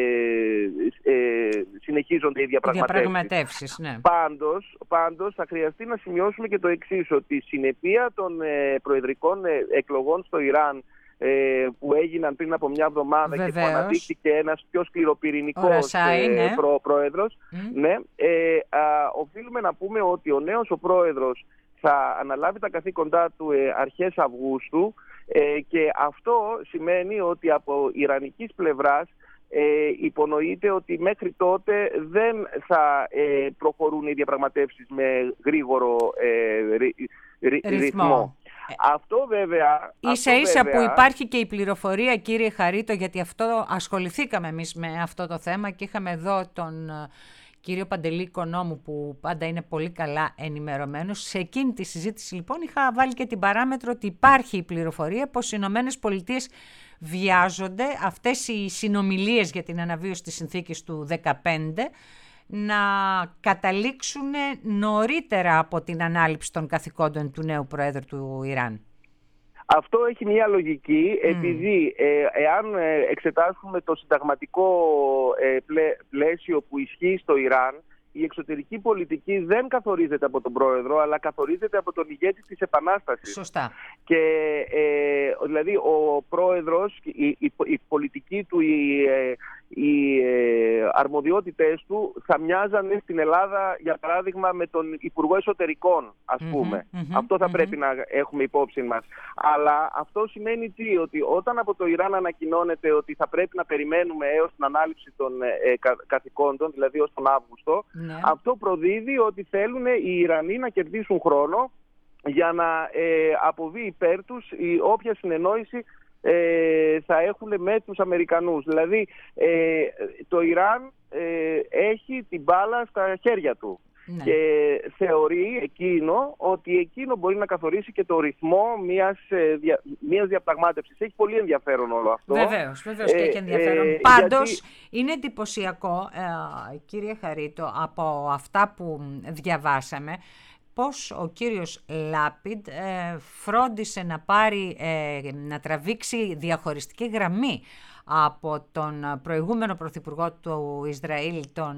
ε, συνεχίζονται οι διαπραγματεύσεις. διαπραγματεύσεις ναι. Πάντως, πάντως θα χρειαστεί να σημειώσουμε και το εξής, ότι η συνεπία των ε, προεδρικών ε, εκλογών στο Ιράν που έγιναν πριν από μια εβδομάδα. Βεβαίως. Και που αναδείχθηκε ένας πιο σκληροπυρηνικός ε, ναι. προ, πρόεδρος. Mm. Ναι, ε, α, οφείλουμε να πούμε ότι ο νέος ο πρόεδρος θα αναλάβει τα καθήκοντά του ε, αρχές Αυγούστου ε, και αυτό σημαίνει ότι από ιρανικής πλευράς ε, υπονοείται ότι μέχρι τότε δεν θα ε, προχωρούν οι διαπραγματεύσεις με γρήγορο ε, ρυ, ρυ, ρυθμό. ρυθμό. Αυτό βέβαια... Ίσα ίσα βέβαια... που υπάρχει και η πληροφορία, κύριε Χαρίτο, γιατί αυτό ασχοληθήκαμε εμείς με αυτό το θέμα και είχαμε εδώ τον κύριο Παντελή Οικονόμου που πάντα είναι πολύ καλά ενημερωμένος. Σε εκείνη τη συζήτηση λοιπόν είχα βάλει και την παράμετρο ότι υπάρχει η πληροφορία πως οι Ηνωμένες Πολιτείες βιάζονται αυτές οι συνομιλίες για την αναβίωση της συνθήκης του δεκαπέντε να καταλήξουν νωρίτερα από την ανάληψη των καθηκόντων του νέου Προέδρου του Ιράν. Αυτό έχει μια λογική, mm. επειδή ε, εάν εξετάσουμε το συνταγματικό ε, πλαίσιο που ισχύει στο Ιράν, η εξωτερική πολιτική δεν καθορίζεται από τον πρόεδρο, αλλά καθορίζεται από τον ηγέτη της Επανάστασης. Σωστά. Και ε, δηλαδή ο πρόεδρος, η, η, η πολιτική του, οι, οι ε, αρμοδιότητες του θα μοιάζανε στην Ελλάδα, για παράδειγμα, με τον Υπουργό Εσωτερικών, ας πούμε. Mm-hmm, mm-hmm, αυτό θα mm-hmm. πρέπει να έχουμε υπόψη μας. Αλλά αυτό σημαίνει τι, ότι όταν από το Ιράν ανακοινώνεται ότι θα πρέπει να περιμένουμε έως την ανάληψη των ε, κα, καθηκόντων, δηλαδή ως τον Αύγουστο, ναι. αυτό προδίδει ότι θέλουν οι Ιρανοί να κερδίσουν χρόνο για να ε, αποβεί υπέρ τους η όποια συνεννόηση ε, θα έχουν με τους Αμερικανούς. Δηλαδή ε, το Ιράν ε, έχει την μπάλα στα χέρια του. Ναι. Και θεωρεί εκείνο ότι εκείνο μπορεί να καθορίσει και το ρυθμό μιας, δια, μιας διαπραγμάτευσης. Έχει πολύ ενδιαφέρον όλο αυτό. Βεβαίως, βεβαίως ε, και έχει ενδιαφέρον. Ε, Πάντως γιατί... είναι εντυπωσιακό, ε, κύριε Χαρίτο, από αυτά που διαβάσαμε, πως ο κύριος Λάπιντ ε, φρόντισε να πάρει, ε, να τραβήξει διαχωριστική γραμμή από τον προηγούμενο πρωθυπουργό του Ισραήλ, τον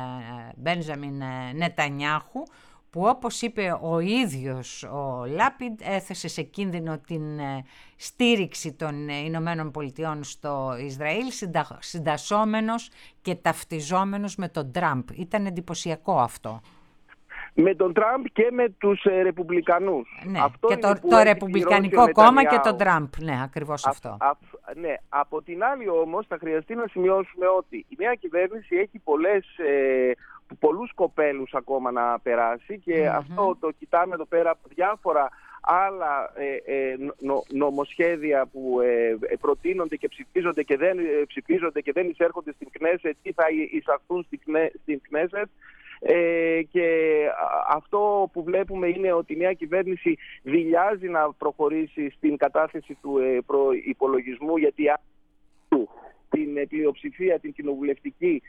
Μπέντζαμιν Νετανιάχου, που όπως είπε ο ίδιος ο Λάπιντ έθεσε σε κίνδυνο την στήριξη των Ηνωμένων Πολιτειών στο Ισραήλ, συντασσόμενος και ταυτιζόμενος με τον Τραμπ. Ήταν εντυπωσιακό αυτό. Με τον Τραμπ και με τους ε, Ρεπουμπλικανούς. Ναι, αυτό και το, το Ρεπουμπλικανικό κόμμα και τον Τραμπ. Ναι, ακριβώς α, αυτό. Α, ναι. Από την άλλη όμως θα χρειαστεί να σημειώσουμε ότι η νέα κυβέρνηση έχει πολλές, ε, πολλούς κοπέλους ακόμα να περάσει και mm-hmm. αυτό το κοιτάμε εδώ πέρα από διάφορα άλλα ε, ε, νο, νομοσχέδια που ε, προτείνονται και ψηφίζονται και δεν, ε, ψηφίζονται και δεν εισέρχονται στην Κνέσετ ή θα εισαχθούν στην Κνέσετ. Ε, και αυτό που βλέπουμε είναι ότι η νέα κυβέρνηση δειλιάζει να προχωρήσει στην κατάθεση του ε, προϋπολογισμού, γιατί την πλειοψηφία, την κοινοβουλευτική,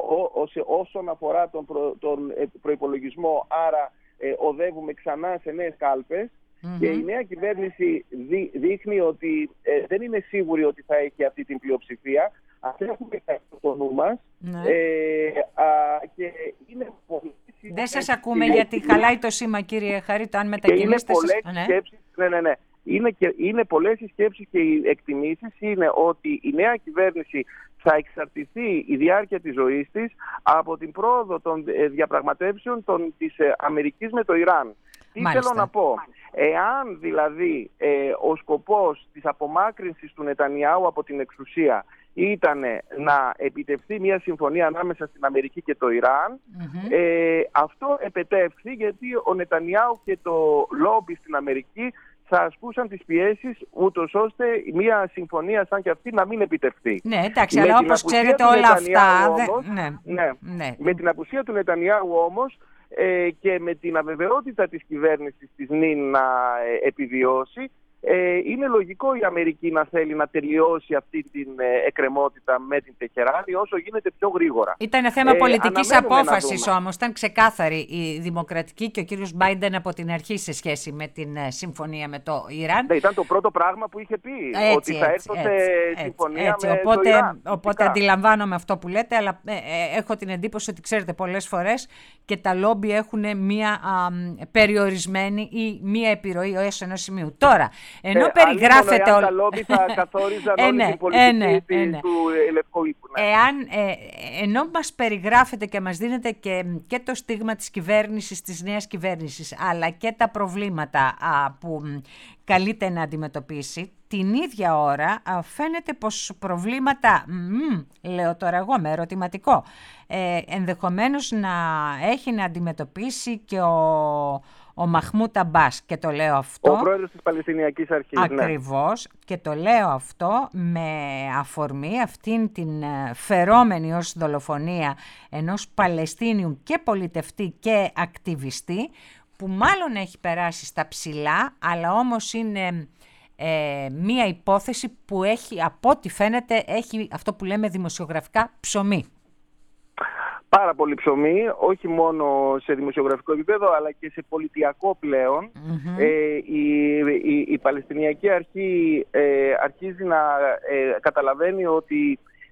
όσον αφορά τον, προ, τον προϋπολογισμό, άρα ε, οδεύουμε ξανά σε νέες κάλπες. Mm-hmm. Και η νέα κυβέρνηση δεί, δείχνει ότι ε, δεν είναι σίγουρη ότι θα έχει αυτή την πλειοψηφία. Ας έχουμε το νου μας. Ναι. Ε, α, και είναι πολύ... Δεν σας ακούμε γιατί χαλάει το σήμα, κύριε Χαρίτο, αν μετακινήσετε... Είναι πολλές σας... σκέψεις, ναι, ναι, ναι. Είναι, και, είναι πολλές οι σκέψεις και οι εκτιμήσεις είναι ότι η νέα κυβέρνηση θα εξαρτηθεί η διάρκεια της ζωής της από την πρόοδο των διαπραγματεύσεων των, της Αμερικής με το Ιράν. Τι Μάλιστα. θέλω να πω. Εάν δηλαδή ε, ο σκοπός της απομάκρυνσης του Νετανιάου από την εξουσία ήταν να επιτευχθεί μια συμφωνία ανάμεσα στην Αμερική και το Ιράν, mm-hmm. ε, αυτό επετεύχθη γιατί ο Νετανιάου και το λόμπι στην Αμερική θα ασκούσαν τις πιέσεις ούτως ώστε μια συμφωνία σαν και αυτή να μην επιτευχθεί. Ναι, εντάξει, αλλά όπως ξέρετε όλα αυτά... Όμως, ναι, ναι, ναι. Με την απουσία του Νετανιάου όμως ε, και με την αβεβαιότητα της κυβέρνησης της ΝΙΝ να ε, επιβιώσει, Ε, είναι λογικό η Αμερική να θέλει να τελειώσει αυτή την ε, εκκρεμότητα με την Τεχεράνη όσο γίνεται πιο γρήγορα. Ήταν θέμα ε, πολιτικής απόφασης όμως, ήταν ξεκάθαρη η δημοκρατική και ο κύριος Μπάιντεν από την αρχή σε σχέση με την ε, συμφωνία με το Ιράν. Ναι, ήταν το πρώτο πράγμα που είχε πει, έτσι, ότι θα έρθω σε συμφωνία έτσι, με οπότε, το Ιράν. Οπότε αντιλαμβάνομαι αυτό που λέτε, αλλά ε, ε, έχω την εντύπωση ότι ξέρετε πολλές φορές και τα λόμπι έχουν μία α, περιορισμένη ή μία επιρροή έως ενός σημείου. Τώρα, ενώ ε, περιγράφεται όλο... τα λόμπι θα καθόριζαν ε, όλη ναι, την πολιτική ε, ναι, της, ε, ναι. του Λευκού Οίκου. Ναι. Εάν, ε, ενώ μας περιγράφεται και μας δίνεται και, και το στίγμα της κυβέρνησης, της νέας κυβέρνησης, αλλά και τα προβλήματα α, που καλείται να αντιμετωπίσει, την ίδια ώρα α, φαίνεται πως προβλήματα, μ, λέω τώρα εγώ με ερωτηματικό, ε, ενδεχομένως να έχει να αντιμετωπίσει και ο... ο Μαχμούτ Αμπάς, και το λέω αυτό... Ο πρόεδρος της Παλαιστινιακής Αρχής. Ακριβώς, ναι. Και το λέω αυτό με αφορμή αυτήν την φερόμενη ως δολοφονία ενός Παλαιστίνιου και πολιτευτή και ακτιβιστή, που μάλλον έχει περάσει στα ψηλά, αλλά όμως είναι ε, μία υπόθεση που έχει, από ό,τι φαίνεται, έχει αυτό που λέμε δημοσιογραφικά ψωμί. Πάρα πολύ ψωμί, όχι μόνο σε δημοσιογραφικό επίπεδο, αλλά και σε πολιτιακό πλέον. Mm-hmm. Ε, η, η, η Παλαιστινιακή Αρχή ε, αρχίζει να ε, καταλαβαίνει ότι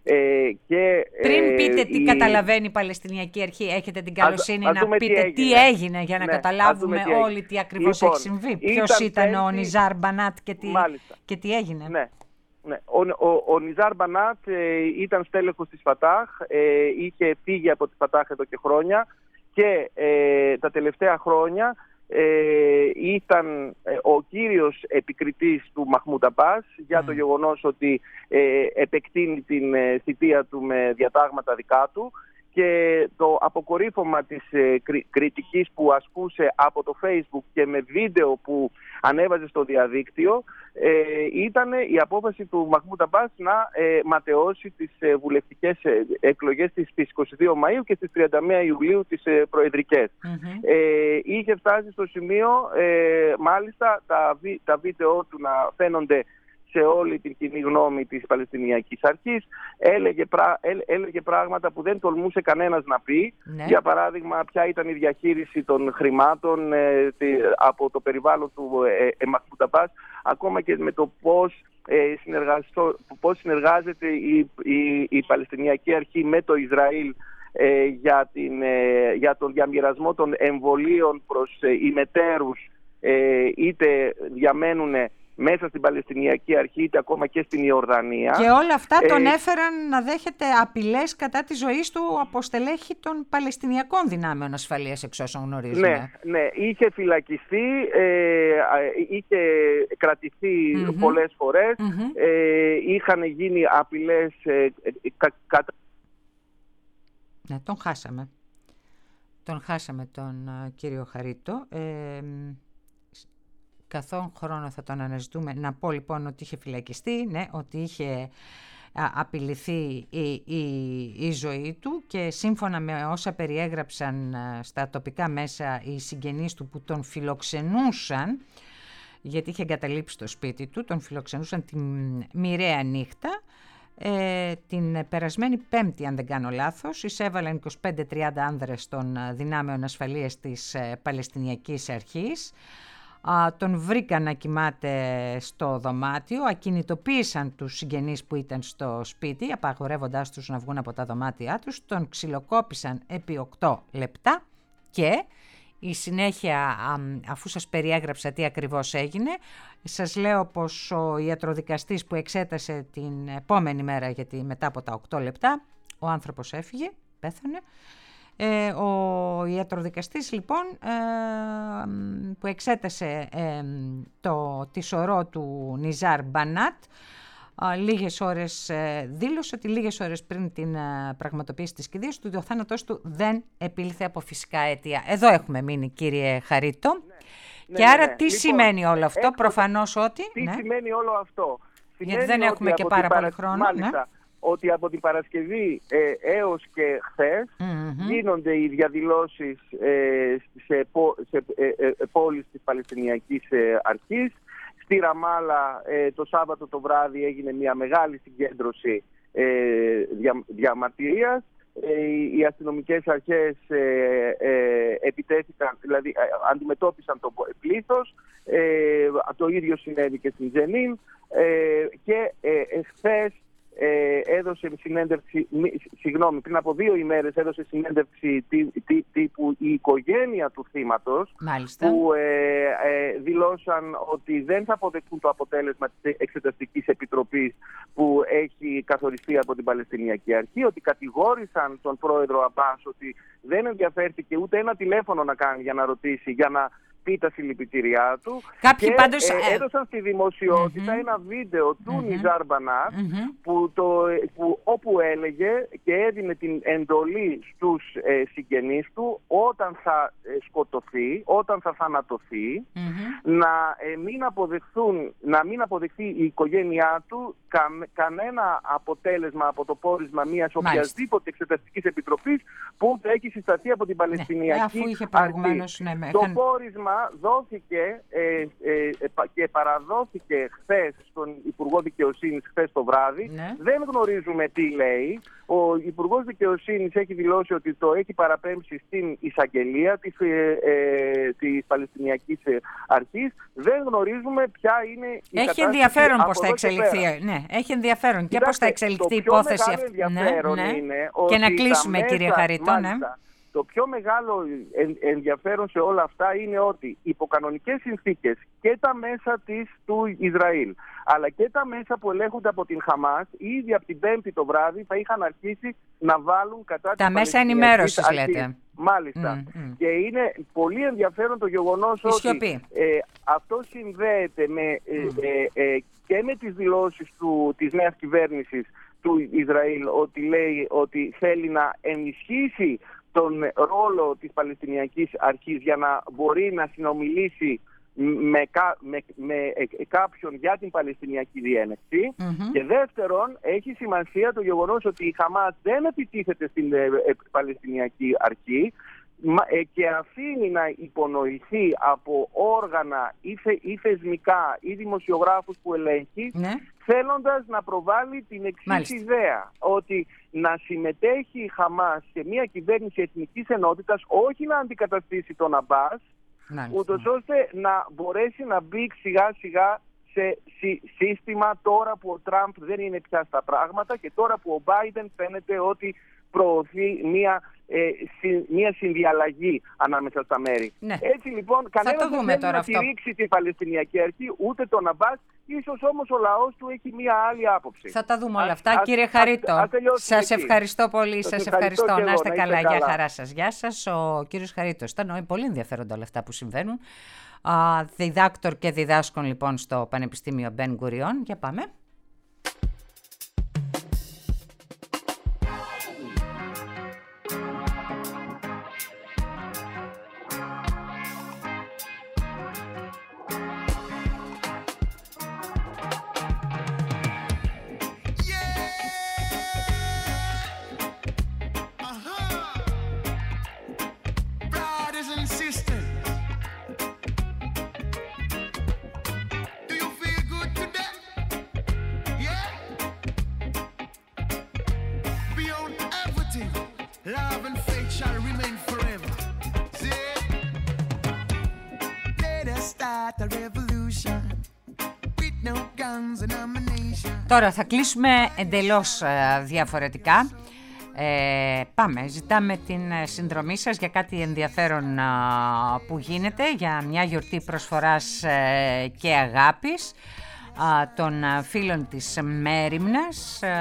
Ε, και, Πριν πείτε ε, τι η... καταλαβαίνει η Παλαιστινιακή Αρχή, έχετε την καλοσύνη ας, ας να πείτε τι έγινε. τι έγινε για να ναι, καταλάβουμε τι όλοι τι ακριβώς λοιπόν, έχει συμβεί. Ποιος ήταν πέρσι... ο Νιζάρ Μπανάτ και τι, και τι έγινε. Ναι. Ναι. Ο, ο, ο Νιζάρ Μπανάτ ε, ήταν στέλεχος της Φατάχ, ε, είχε φύγει από τη Φατάχ εδώ και χρόνια και ε, τα τελευταία χρόνια ε, ήταν ε, ο κύριος επικριτής του Μαχμούντ Αμπάς για mm. το γεγονός ότι ε, επεκτείνει την ε, θητεία του με διατάγματα δικά του, και το αποκορύφωμα της ε, κρι, κριτικής που ασκούσε από το Facebook και με βίντεο που ανέβαζε στο διαδίκτυο ε, ήταν η απόφαση του Μαχμούντ Αμπάς να ε, ματαιώσει τις ε, βουλευτικές ε, εκλογές της είκοσι δύο Μαΐου και στις τριάντα μία Ιουλίου τις ε, προεδρικές. Mm-hmm. Ε, είχε φτάσει στο σημείο ε, μάλιστα τα, βι, τα βίντεο του να φαίνονται σε όλη την κοινή γνώμη της Παλαιστινιακής Αρχής. Έλεγε, πρά, ε, έλεγε πράγματα που δεν τολμούσε κανένας να πει. Ναι. Για παράδειγμα, ποια ήταν η διαχείριση των χρημάτων ε, τη, από το περιβάλλον του ε, ε, Μαχμούντ Αμπάς, ακόμα και με το πώς, ε, πώς συνεργάζεται η, η, η Παλαιστινιακή Αρχή με το Ισραήλ ε, για, την, ε, για τον διαμοιρασμό των εμβολίων προς ε, ημετέρους, ε, είτε διαμένουν μέσα στην Παλαιστινιακή Αρχή, είτε ακόμα και στην Ιορδανία. Και όλα αυτά τον ε, έφεραν να δέχεται απειλές κατά τη ζωής του από στελέχη των Παλαιστινιακών δυνάμεων ασφαλείας, εξ όσων γνωρίζουμε. Ναι, ναι, είχε φυλακιστεί, ε, είχε κρατηθεί mm-hmm. πολλές φορές, mm-hmm. ε, είχαν γίνει απειλές ε, κα, κα... Ναι, τον χάσαμε. Τον χάσαμε τον uh, κύριο Χαρίτο. Ε, Καθόν χρόνο θα τον αναζητούμε. Να πω λοιπόν ότι είχε φυλακιστεί, ναι, ότι είχε α, απειληθεί η, η, η ζωή του, και σύμφωνα με όσα περιέγραψαν α, στα τοπικά μέσα οι συγγενείς του που τον φιλοξενούσαν, γιατί είχε εγκαταλείψει το σπίτι του, τον φιλοξενούσαν τη μοιραία νύχτα, ε, την περασμένη Πέμπτη, αν δεν κάνω λάθος, εισέβαλαν είκοσι πέντε με τριάντα άνδρες των δυνάμεων ασφαλείας της ε, Παλαιστινιακής Αρχής. Α, τον βρήκαν να κοιμάται στο δωμάτιο, ακινητοποίησαν τους συγγενείς που ήταν στο σπίτι, απαγορεύοντάς τους να βγουν από τα δωμάτια τους, τον ξυλοκόπησαν επί οκτώ λεπτά και η συνέχεια, α, αφού σας περιέγραψα τι ακριβώς έγινε, σας λέω πως ο ιατροδικαστής που εξέτασε την επόμενη μέρα, γιατί μετά από τα οκτώ λεπτά ο άνθρωπος έφυγε, πέθανε. Ε, ο ιατροδικαστής λοιπόν ε, που εξέτασε ε, το, τη σωρό του Νιζάρ Μπανάτ ε, λίγες ώρες ε, δήλωσε ότι λίγες ώρες πριν την ε, πραγματοποίηση της κηδείας του, ο θάνατός του δεν επήλθε από φυσικά αίτια. Εδώ έχουμε μείνει, κύριε Χαρίτο. Ναι, και ναι, άρα ναι. τι λοιπόν, σημαίνει όλο αυτό? Έχω, προφανώς ότι... Τι ναι. σημαίνει όλο αυτό? Γιατί δεν έχουμε και πάρα πολύ χρόνο. Μάλιστα, ναι. ότι από την Παρασκευή ε, έως και χθες mm-hmm. γίνονται οι διαδηλώσεις ε, σε, σε ε, ε, πόλεις της Παλαιστινιακής ε, Αρχής. Στη Ραμάλα ε, το Σάββατο το βράδυ έγινε μια μεγάλη συγκέντρωση ε, δια, διαμαρτυρίας. Ε, οι αστυνομικές αρχές ε, ε, επιτέθηκαν, δηλαδή ε, αντιμετώπισαν το πλήθος. Ε, το ίδιο συνέβη και στην Τζενίν ε, και ε, χθες Ε, έδωσε συνέντευξη, συγγνώμη, πριν από δύο ημέρες έδωσε συνέντευξη τύ, τύ, τύπου η οικογένεια του θύματος. Μάλιστα. Που ε, ε, δηλώσαν ότι δεν θα αποδεχτούν το αποτέλεσμα της Εξεταστικής Επιτροπής που έχει καθοριστεί από την Παλαιστινιακή Αρχή, ότι κατηγόρησαν τον πρόεδρο Αμπάς ότι δεν ενδιαφέρθηκε ούτε ένα τηλέφωνο να κάνει για να ρωτήσει, για να πει τα συλληπιτήριά του. Κάποιοι και πάντως... ε, έδωσαν στη δημοσιότητα mm-hmm. ένα βίντεο του mm-hmm. Νιζάρ Μπανάτ mm-hmm. που, το, που, όπου έλεγε και έδινε την εντολή στους ε, συγγενείς του όταν θα ε, σκοτωθεί, όταν θα θανατωθεί, mm-hmm. να, ε, μην αποδεχθούν, να μην αποδεχθεί η οικογένειά του κα, κανένα αποτέλεσμα από το πόρισμα μιας οποιασδήποτε εξεταστικής επιτροπής που έχει συσταθεί από την Παλαιστινιακή ναι, αφού είχε προηγουμένως, ναι, το είχαν... πόρισμα δόθηκε ε, ε, ε, και παραδόθηκε χθες στον Υπουργό Δικαιοσύνης χθες το βράδυ. Ναι. Δεν γνωρίζουμε τι λέει. Ο Υπουργός Δικαιοσύνης έχει δηλώσει ότι το έχει παραπέμψει στην εισαγγελία της, ε, ε, της Παλαιστινιακής Αρχής. Δεν γνωρίζουμε ποια είναι η έχει κατάσταση. Ενδιαφέρον πώς θα και εξελιχθεί. Ναι, έχει ενδιαφέρον. Κοιτάξτε, και πώς θα εξελιχθεί η υπόθεση αυτή. ενδιαφέρον ναι, ναι. είναι και να ότι κλείσουμε, μέσα, κύριε Χαρίτο. μάλιστα, ναι. Το πιο μεγάλο ενδιαφέρον σε όλα αυτά είναι ότι υπό κανονικές συνθήκες και τα μέσα της του Ισραήλ αλλά και τα μέσα που ελέγχονται από την Χαμάς ήδη από την Πέμπτη το βράδυ θα είχαν αρχίσει να βάλουν κατά τα μέσα ενημέρωσης, λέτε. Μάλιστα. Mm, mm. Και είναι πολύ ενδιαφέρον το γεγονός ότι ε, αυτό συνδέεται με, mm. ε, ε, και με τις δηλώσεις του, της νέας κυβέρνησης του Ισραήλ ότι λέει ότι θέλει να ενισχύσει τον ρόλο της Παλαιστινιακής Αρχής για να μπορεί να συνομιλήσει με, με, με κάποιον για την Παλαιστινιακή διένεξη. Mm-hmm. Και δεύτερον, έχει σημασία το γεγονός ότι η Χαμάς δεν επιτίθεται στην ε, ε, Παλαιστινιακή Αρχή ε, και αφήνει να υπονοηθεί από όργανα ή, θε, ή θεσμικά ή δημοσιογράφους που ελέγχει, ναι, θέλοντας να προβάλλει την εξής ιδέα, ότι να συμμετέχει η Χαμάς σε μια κυβέρνηση εθνικής ενότητας, όχι να αντικαταστήσει τον Αμπάς, ούτως ώστε να μπορέσει να μπει σιγά σιγά σε σύστημα τώρα που ο Τραμπ δεν είναι πια στα πράγματα και τώρα που ο Μπάιντεν φαίνεται ότι προωθεί μια, ε, συ, μια συνδιαλλαγή ανάμεσα στα μέρη. Ναι. Έτσι λοιπόν κανένας δεν θέλει να στηρίξει την Παλαιστινιακή Αρχή, ούτε τον Αμπάς, ίσως όμως ο λαός του έχει μια άλλη άποψη. Θα τα δούμε όλα αυτά. Α, Κύριε Χαρίτο, σας ευχαριστώ πολύ. Σας, σας ευχαριστώ. ευχαριστώ. Να είστε καλά. καλά. Γεια χαρά σας. Γεια σας. Ο κύριος Χαρίτος. Ήταν πολύ ενδιαφέροντα όλα αυτά που συμβαίνουν. Α, διδάκτορ και διδάσκων λοιπόν στο Πανεπιστήμιο Μπεν Γκουριόν. Για πάμε. Τώρα θα κλείσουμε εντελώς ε, διαφορετικά. Ε, πάμε, ζητάμε την συνδρομή σας για κάτι ενδιαφέρον ε, που γίνεται, για μια γιορτή προσφοράς ε, και αγάπης ε, των φίλων της Μέριμνας. Ε,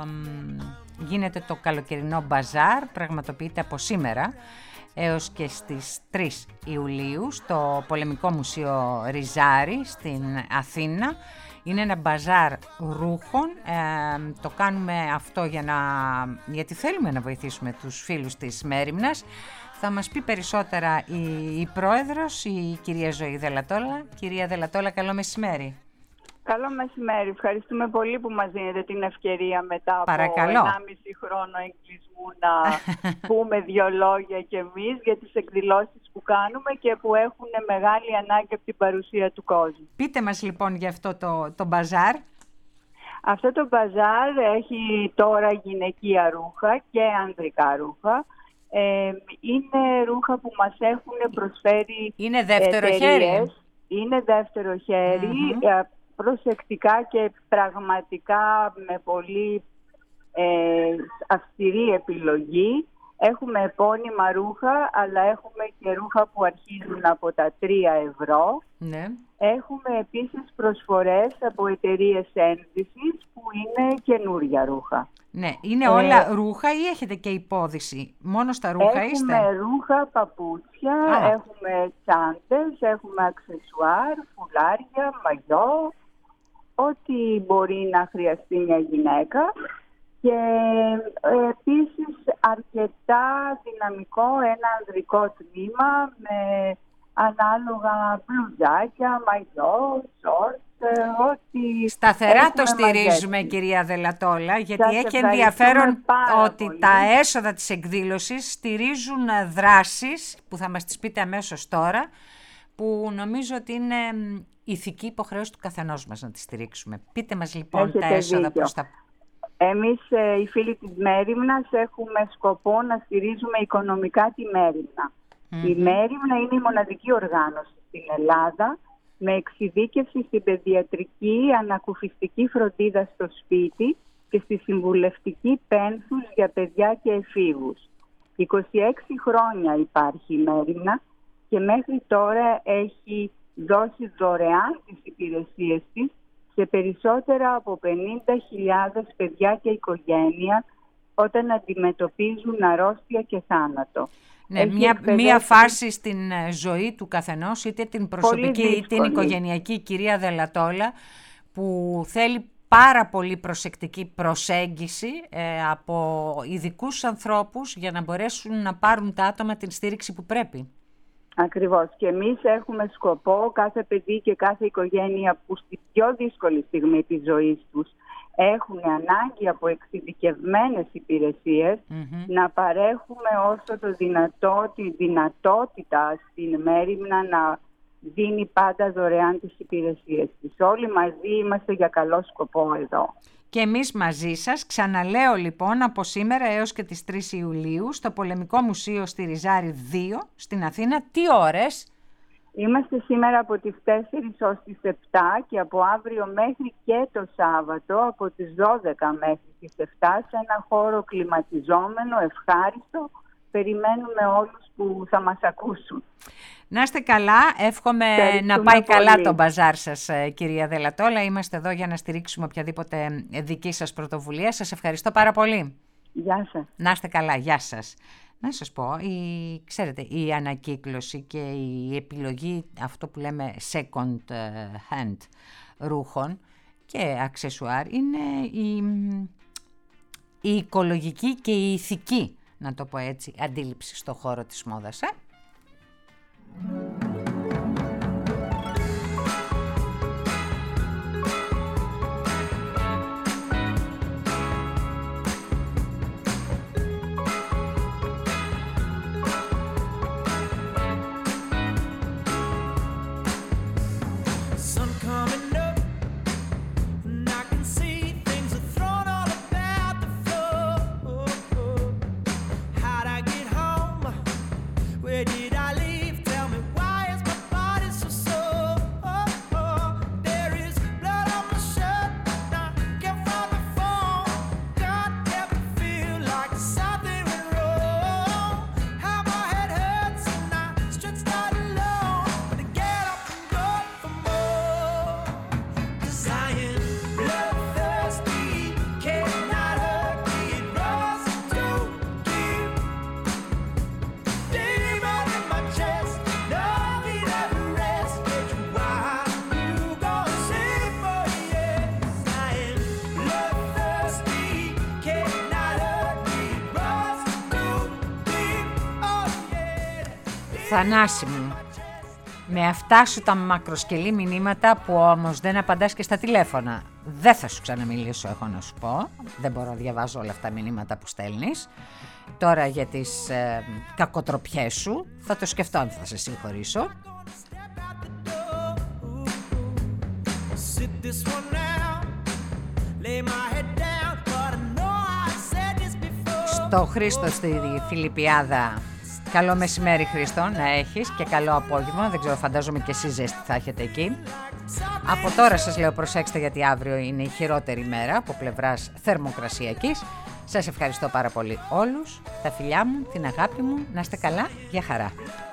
γίνεται το καλοκαιρινό μπαζάρ, πραγματοποιείται από σήμερα έως και στις τρεις Ιουλίου στο Πολεμικό Μουσείο Ριζάρι στην Αθήνα. Είναι ένα μπαζάρ ρούχων, ε, το κάνουμε αυτό για να, γιατί θέλουμε να βοηθήσουμε τους φίλους της Μέριμνας. Θα μας πει περισσότερα η, η πρόεδρος, η κυρία Ζωή Δελατόλα. Κυρία Δελατόλα, καλό μεσημέρι. Καλό μεσημέρι. Ευχαριστούμε πολύ που μας δίνετε την ευκαιρία μετά Παρακαλώ. από ενάμιση χρόνο εγκλισμού να πούμε δύο λόγια κι εμείς για τις εκδηλώσεις που κάνουμε και που έχουν μεγάλη ανάγκη από την παρουσία του κόσμου. Πείτε μας λοιπόν για αυτό το, το μπαζάρ. Αυτό το μπαζάρ έχει τώρα γυναικεία ρούχα και ανδρικά ρούχα. Ε, είναι ρούχα που μας έχουν προσφέρει Είναι δεύτερο εταιρείες. χέρι. Είναι δεύτερο χέρι. Mm-hmm. Προσεκτικά και πραγματικά με πολύ ε, αυστηρή επιλογή. Έχουμε επώνυμα ρούχα, αλλά έχουμε και ρούχα που αρχίζουν από τα τρία ευρώ. Ναι. Έχουμε επίσης προσφορές από εταιρείες ένδυσης που είναι καινούρια ρούχα. Ναι, είναι ε, όλα ρούχα ή έχετε και υπόδηση? Μόνο στα ρούχα έχουμε είστε? Έχουμε ρούχα, παπούτσια, Α. έχουμε τσάντες, έχουμε αξεσουάρ, φουλάρια, μαγιό, ό,τι μπορεί να χρειαστεί μια γυναίκα. Και ε, επίσης αρκετά δυναμικό ένα ανδρικό τμήμα με ανάλογα μπλουζάκια, μαγιό, σόρτ, ε, ότι σταθερά το έχουμε στηρίζουμε, μαζέψει. κυρία Δελατόλα, γιατί Σας έχει ευχαριστούμε ενδιαφέρον πάρα ότι πολύ. τα έσοδα της εκδήλωσης στηρίζουν δράσεις, που θα μας τις πείτε αμέσως τώρα, που νομίζω ότι είναι ηθική υποχρέωση του καθενός μας να τις στηρίξουμε. Πείτε μας λοιπόν Έχετε τα έσοδα δίκιο. προς τα... Εμείς ε, οι φίλοι της Μέριμνας έχουμε σκοπό να στηρίζουμε οικονομικά τη Μέριμνα. Mm-hmm. Η Μέριμνα είναι η μοναδική οργάνωση στην Ελλάδα με εξειδίκευση στην παιδιατρική ανακουφιστική φροντίδα στο σπίτι και στη συμβουλευτική πένθους για παιδιά και εφήβους. είκοσι έξι χρόνια υπάρχει η Μέριμνα και μέχρι τώρα έχει δώσει δωρεάν τις υπηρεσίες της σε περισσότερα από πενήντα χιλιάδες παιδιά και οικογένεια όταν αντιμετωπίζουν αρρώστια και θάνατο. Ναι, μια, εκπαιδεύσει... μια φάση στην ζωή του καθενός, είτε την προσωπική είτε την οικογενειακή, κυρία Δελατόλα, που θέλει πάρα πολύ προσεκτική προσέγγιση ε, από ειδικούς ανθρώπους για να μπορέσουν να πάρουν τα άτομα την στήριξη που πρέπει. Ακριβώς. Και εμείς έχουμε σκοπό κάθε παιδί και κάθε οικογένεια που στη πιο δύσκολη στιγμή της ζωής τους έχουν ανάγκη από εξειδικευμένες υπηρεσίες, mm-hmm. να παρέχουμε όσο το δυνατό τη δυνατότητα στην Μέριμνα να δίνει πάντα δωρεάν τις υπηρεσίες της. Όλοι μαζί είμαστε για καλό σκοπό εδώ. Και εμείς μαζί σας, ξαναλέω λοιπόν, από σήμερα έως και τις τρεις Ιουλίου στο Πολεμικό Μουσείο στη Ριζάρη δύο στην Αθήνα. Τι ώρες? Είμαστε σήμερα από τις τέσσερις ως τις επτά και από αύριο μέχρι και το Σάββατο από τις δώδεκα μέχρι τις επτά σε ένα χώρο κλιματιζόμενο, ευχάριστο. Περιμένουμε όλους που θα μας ακούσουν. Να είστε καλά, εύχομαι να πάει πολύ. Καλά το μπαζάρ σας, κυρία Δελατόλα. Είμαστε εδώ για να στηρίξουμε οποιαδήποτε δική σας πρωτοβουλία. Σας ευχαριστώ πάρα πολύ. Γεια σας. Να είστε καλά, γεια σας. Να σας πω, η, ξέρετε, η ανακύκλωση και η επιλογή, αυτό που λέμε second hand ρούχων και αξεσουάρ, είναι η, η οικολογική και η ηθική, να το πω έτσι, αντίληψη στο χώρο της μόδας, ε? Θανάση μου, με αυτά σου τα μακροσκελή μηνύματα που όμως δεν απαντάς και στα τηλέφωνα, δεν θα σου ξαναμιλήσω, έχω να σου πω. Δεν μπορώ να διαβάζω όλα αυτά τα μηνύματα που στέλνεις. Τώρα για τις ε, κακοτροπιές σου θα το σκεφτώ αν θα σε συγχωρήσω. Στο Χρήστο στη Φιλιππιάδα, καλό μεσημέρι Χρήστο να έχεις και καλό απόγευμα. Δεν ξέρω, φαντάζομαι και εσείς ζέστη θα έχετε εκεί. Από τώρα σας λέω προσέξτε, γιατί αύριο είναι η χειρότερη μέρα από πλευράς θερμοκρασιακής. Σας ευχαριστώ πάρα πολύ όλους, τα φιλιά μου, την αγάπη μου, να είστε καλά, για χαρά.